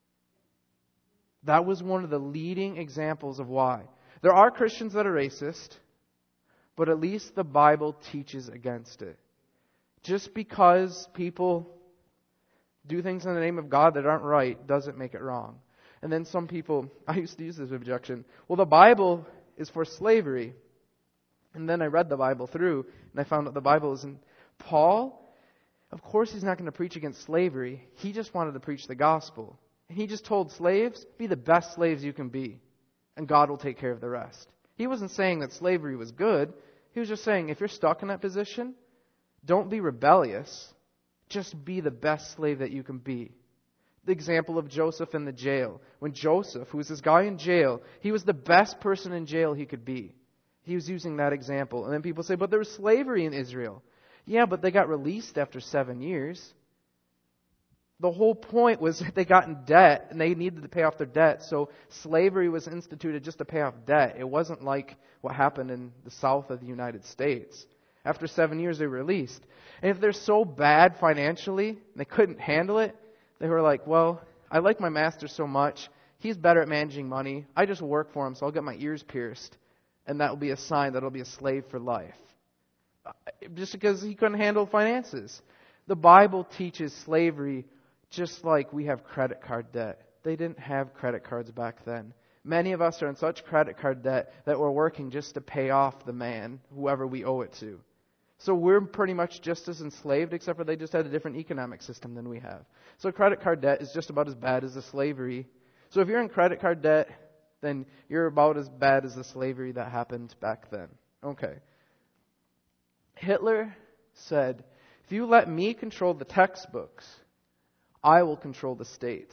That was one of the leading examples of why. There are Christians that are racist, but at least the Bible teaches against it. Just because people do things in the name of God that aren't right doesn't make it wrong. And then some people, I used to use this objection, well, the Bible is for slavery. And then I read the Bible through, and I found that the Bible isn't. Paul, of course he's not going to preach against slavery. He just wanted to preach the gospel. And he just told slaves, be the best slaves you can be, and God will take care of the rest. He wasn't saying that slavery was good. He was just saying, if you're stuck in that position, don't be rebellious. Just be the best slave that you can be. The example of Joseph in the jail. When Joseph, who was this guy in jail, he was the best person in jail he could be. He was using that example. And then people say, but there was slavery in Israel. Yeah, but they got released after 7 years. The whole point was that they got in debt and they needed to pay off their debt. So slavery was instituted just to pay off debt. It wasn't like what happened in the south of the United States. After 7 years, they were released. And if they're so bad financially and they couldn't handle it, they were like, well, I like my master so much. He's better at managing money. I just work for him, so I'll get my ears pierced. And that will be a sign that I'll be a slave for life. Just because he couldn't handle finances. The Bible teaches slavery just like we have credit card debt. They didn't have credit cards back then. Many of us are in such credit card debt that we're working just to pay off the man, whoever we owe it to. So we're pretty much just as enslaved, except for they just had a different economic system than we have. So credit card debt is just about as bad as the slavery. So if you're in credit card debt, then you're about as bad as the slavery that happened back then. Okay. Hitler said, if you let me control the textbooks, I will control the state.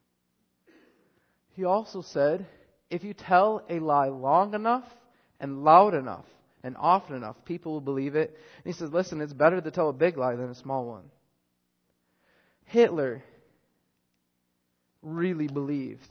He also said, if you tell a lie long enough and loud enough and often enough, people will believe it. And he says, listen, it's better to tell a big lie than a small one. Hitler really believed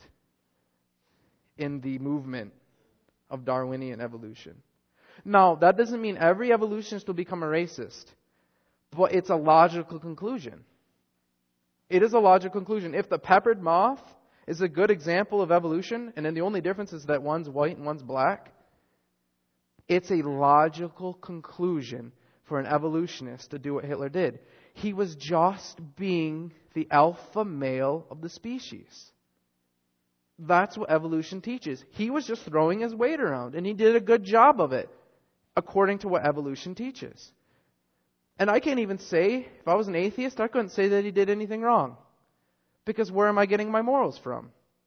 in the movement of Darwinian evolution. Now, that doesn't mean every evolutionist will become a racist, but it's a logical conclusion. It is a logical conclusion. If the peppered moth is a good example of evolution, and then the only difference is that one's white and one's black, it's a logical conclusion for an evolutionist to do what Hitler did. He was just being the alpha male of the species. That's what evolution teaches. He was just throwing his weight around, and he did a good job of it, according to what evolution teaches. And I can't even say, if I was an atheist, I couldn't say that he did anything wrong. Because where am I getting my morals from?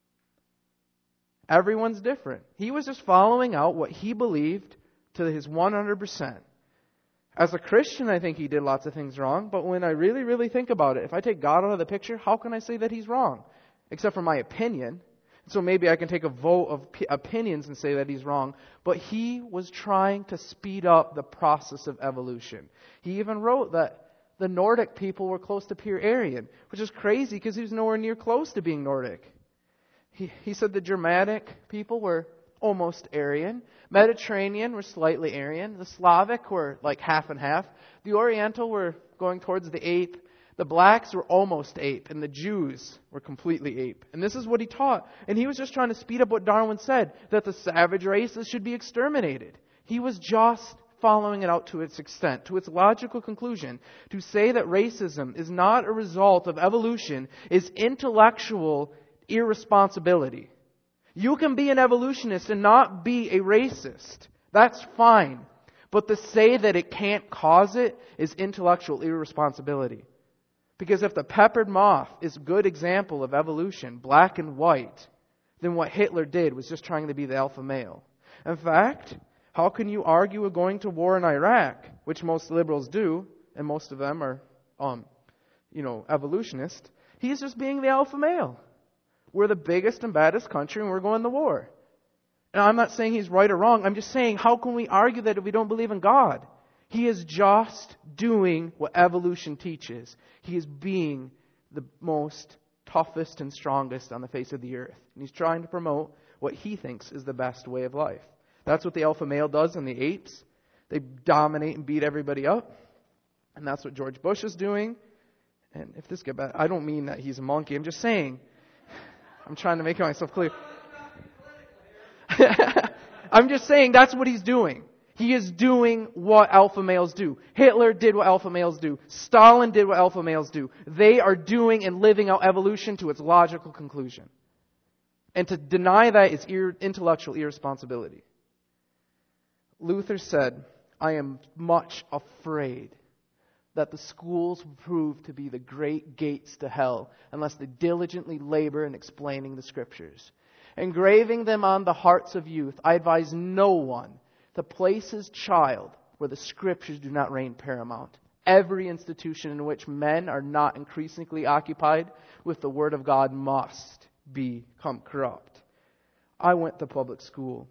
Everyone's different. He was just following out what he believed to his 100%. As a Christian, I think he did lots of things wrong, but when I really, really think about it, if I take God out of the picture, how can I say that he's wrong? Except for my opinion. So maybe I can take a vote of opinions and say that he's wrong. But he was trying to speed up the process of evolution. He even wrote that the Nordic people were close to pure Aryan, which is crazy because he was nowhere near close to being Nordic. He said the Germanic people were almost Aryan. Mediterranean were slightly Aryan. The Slavic were like half and half. The Oriental were going towards the ape. The blacks were almost ape, and the Jews were completely ape. And this is what he taught. And he was just trying to speed up what Darwin said, that the savage races should be exterminated. He was just following it out to its extent, to its logical conclusion. To say that racism is not a result of evolution is intellectual irresponsibility. You can be an evolutionist and not be a racist. That's fine. But to say that it can't cause it is intellectual irresponsibility. Because if the peppered moth is a good example of evolution, black and white, then what Hitler did was just trying to be the alpha male. In fact, how can you argue with going to war in Iraq, which most liberals do, and most of them are, evolutionists? He's just being the alpha male. We're the biggest and baddest country, and we're going to war. And I'm not saying he's right or wrong. I'm just saying, how can we argue that if we don't believe in God? He is just doing what evolution teaches. He is being the most toughest and strongest on the face of the earth. And he's trying to promote what he thinks is the best way of life. That's what the alpha male does in the apes. They dominate and beat everybody up. And that's what George Bush is doing. And if this gets bad, I don't mean that he's a monkey. I'm just saying. I'm trying to make myself clear. I'm just saying that's what he's doing. He is doing what alpha males do. Hitler did what alpha males do. Stalin did what alpha males do. They are doing and living out evolution to its logical conclusion. And to deny that is intellectual irresponsibility. Luther said, I am much afraid that the schools will prove to be the great gates to hell unless they diligently labor in explaining the Scriptures. Engraving them on the hearts of youth, I advise no one to place his child where the Scriptures do not reign paramount. Every institution in which men are not increasingly occupied with the Word of God must become corrupt. I went to public school.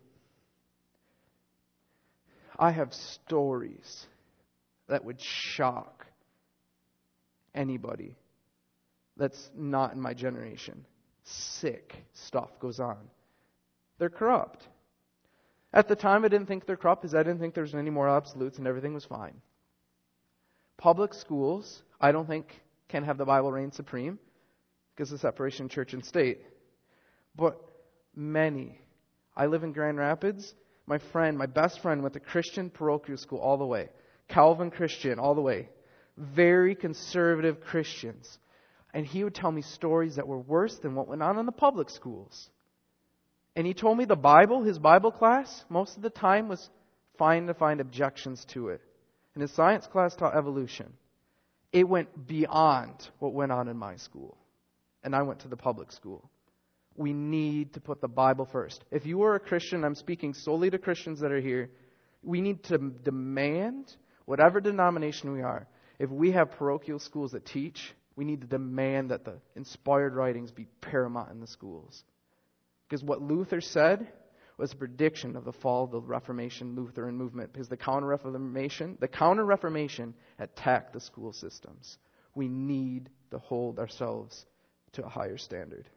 I have stories that would shock anybody that's not in my generation. Sick stuff goes on. They're corrupt. At the time, I didn't think they're corrupt because I didn't think there was any more absolutes and everything was fine. Public schools, I don't think, can have the Bible reign supreme because of separation of church and state. But many. I live in Grand Rapids. My best friend went to Christian parochial school all the way. Calvin Christian all the way. Very conservative Christians. And he would tell me stories that were worse than what went on in the public schools. And he told me the Bible, his Bible class, most of the time was fine to find objections to it. And his science class taught evolution. It went beyond what went on in my school. And I went to the public school. We need to put the Bible first. If you are a Christian, I'm speaking solely to Christians that are here, we need to demand, whatever denomination we are, if we have parochial schools that teach, we need to demand that the inspired writings be paramount in the schools. Because what Luther said was a prediction of the fall of the Reformation Lutheran movement. Because the Counter-Reformation attacked the school systems. We need to hold ourselves to a higher standard.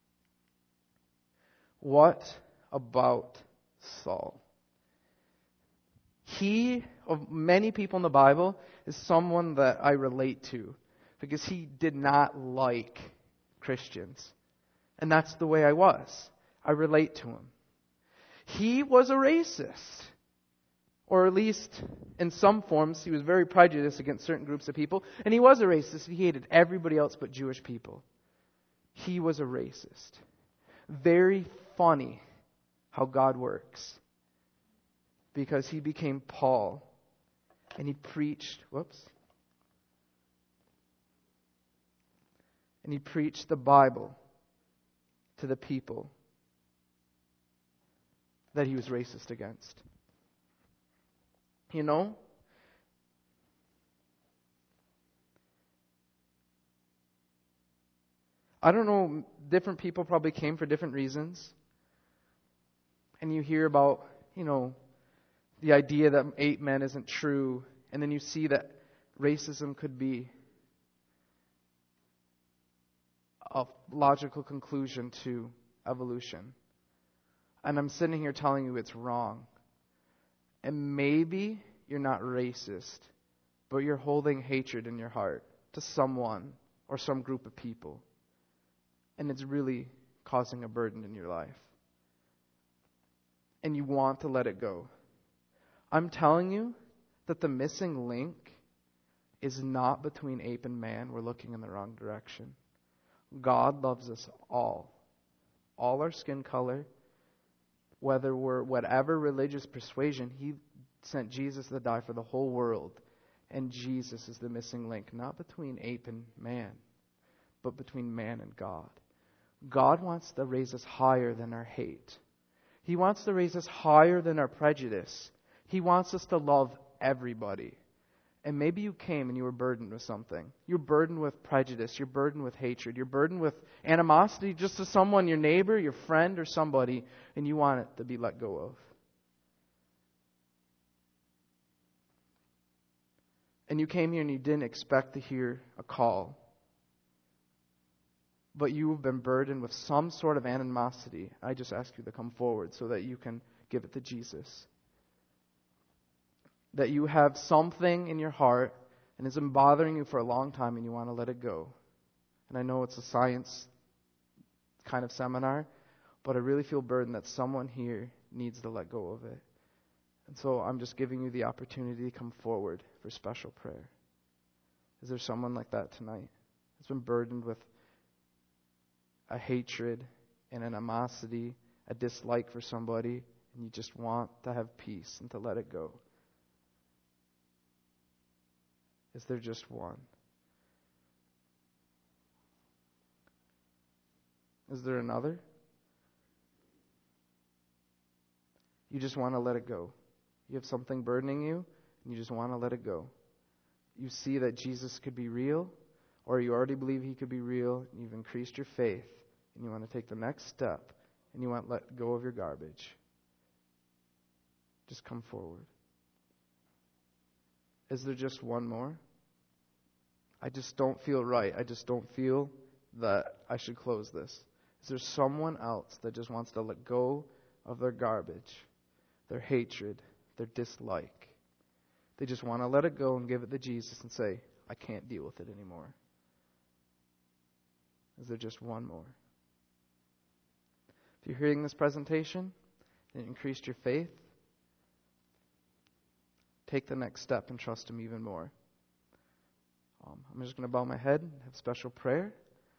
What about Saul? He, of many people in the Bible, is someone that I relate to because he did not like Christians. And that's the way I was. I relate to him. He was a racist. Or at least, in some forms, he was very prejudiced against certain groups of people. And he was a racist. He hated everybody else but Jewish people. He was a racist. Very funny how God works. Because he became Paul. And he preached, and he preached the Bible to the people that he was racist against. You know? I don't know, different people probably came for different reasons. And you hear about, the idea that 8 men isn't true. And then you see that racism could be a logical conclusion to evolution. And I'm sitting here telling you it's wrong. And maybe you're not racist, but you're holding hatred in your heart to someone or some group of people. And it's really causing a burden in your life. And you want to let it go. I'm telling you that the missing link is not between ape and man. We're looking in the wrong direction. God loves us all our skin color, whether we're whatever religious persuasion. He sent Jesus to die for the whole world. And Jesus is the missing link, not between ape and man, but between man and God. God wants to raise us higher than our hate. He wants to raise us higher than our prejudice. He wants us to love everybody. And maybe you came and you were burdened with something. You're burdened with prejudice. You're burdened with hatred. You're burdened with animosity just to someone, your neighbor, your friend, or somebody, and you want it to be let go of. And you came here and you didn't expect to hear a call. But you've been burdened with some sort of animosity. I just ask you to come forward so that you can give it to Jesus. That you have something in your heart and it's been bothering you for a long time and you want to let it go. And I know it's a science kind of seminar, but I really feel burdened that someone here needs to let go of it. And so I'm just giving you the opportunity to come forward for special prayer. Is there someone like that tonight? That's been burdened with a hatred and an animosity, a dislike for somebody, and you just want to have peace and to let it go. Is there just one? Is there another? You just want to let it go. You have something burdening you, and you just want to let it go. You see that Jesus could be real, or you already believe He could be real, and you've increased your faith, and you want to take the next step, and you want to let go of your garbage. Just come forward. Is there just one more? I just don't feel right. I just don't feel that I should close this. Is there someone else that just wants to let go of their garbage, their hatred, their dislike? They just want to let it go and give it to Jesus and say, I can't deal with it anymore. Is there just one more? If you're hearing this presentation and it increased your faith, take the next step and trust Him even more. I'm just going to bow my head and have special prayer.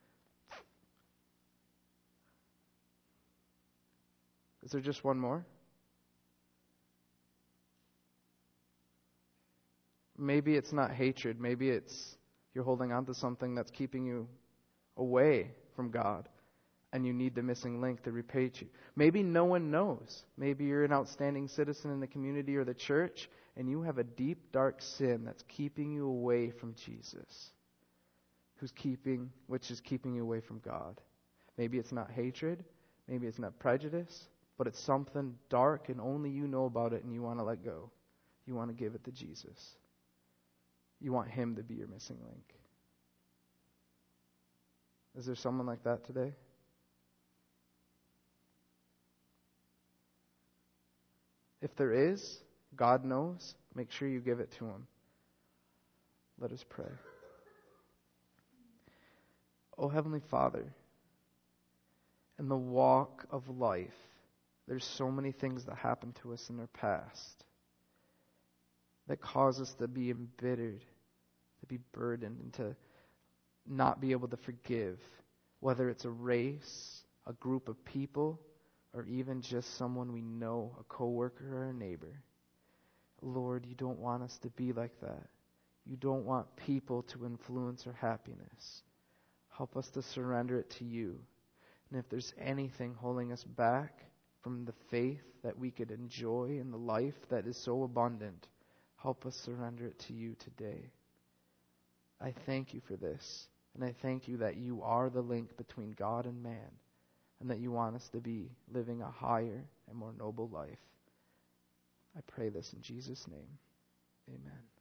Is there just one more? Maybe it's not hatred. Maybe it's you're holding on to something that's keeping you away from God, and you need the missing link to repay you. Maybe no one knows. Maybe you're an outstanding citizen in the community or the church, and you have a deep, dark sin that's keeping you away from Jesus, which is keeping you away from God. Maybe it's not hatred. Maybe it's not prejudice, but it's something dark and only you know about it, and you want to let go. You want to give it to Jesus. You want Him to be your missing link. Is there someone like that today? If there is, God knows. Make sure you give it to Him. Let us pray. Oh, Heavenly Father, in the walk of life, there's so many things that happen to us in our past that cause us to be embittered, to be burdened, and to not be able to forgive, whether it's a race, a group of people, or even just someone we know, a coworker or a neighbor. Lord, you don't want us to be like that. You don't want people to influence our happiness. Help us to surrender it to you. And if there's anything holding us back from the faith that we could enjoy in the life that is so abundant, help us surrender it to you today. I thank you for this. And I thank you that you are the link between God and man, and that you want us to be living a higher and more noble life. I pray this in Jesus' name. Amen.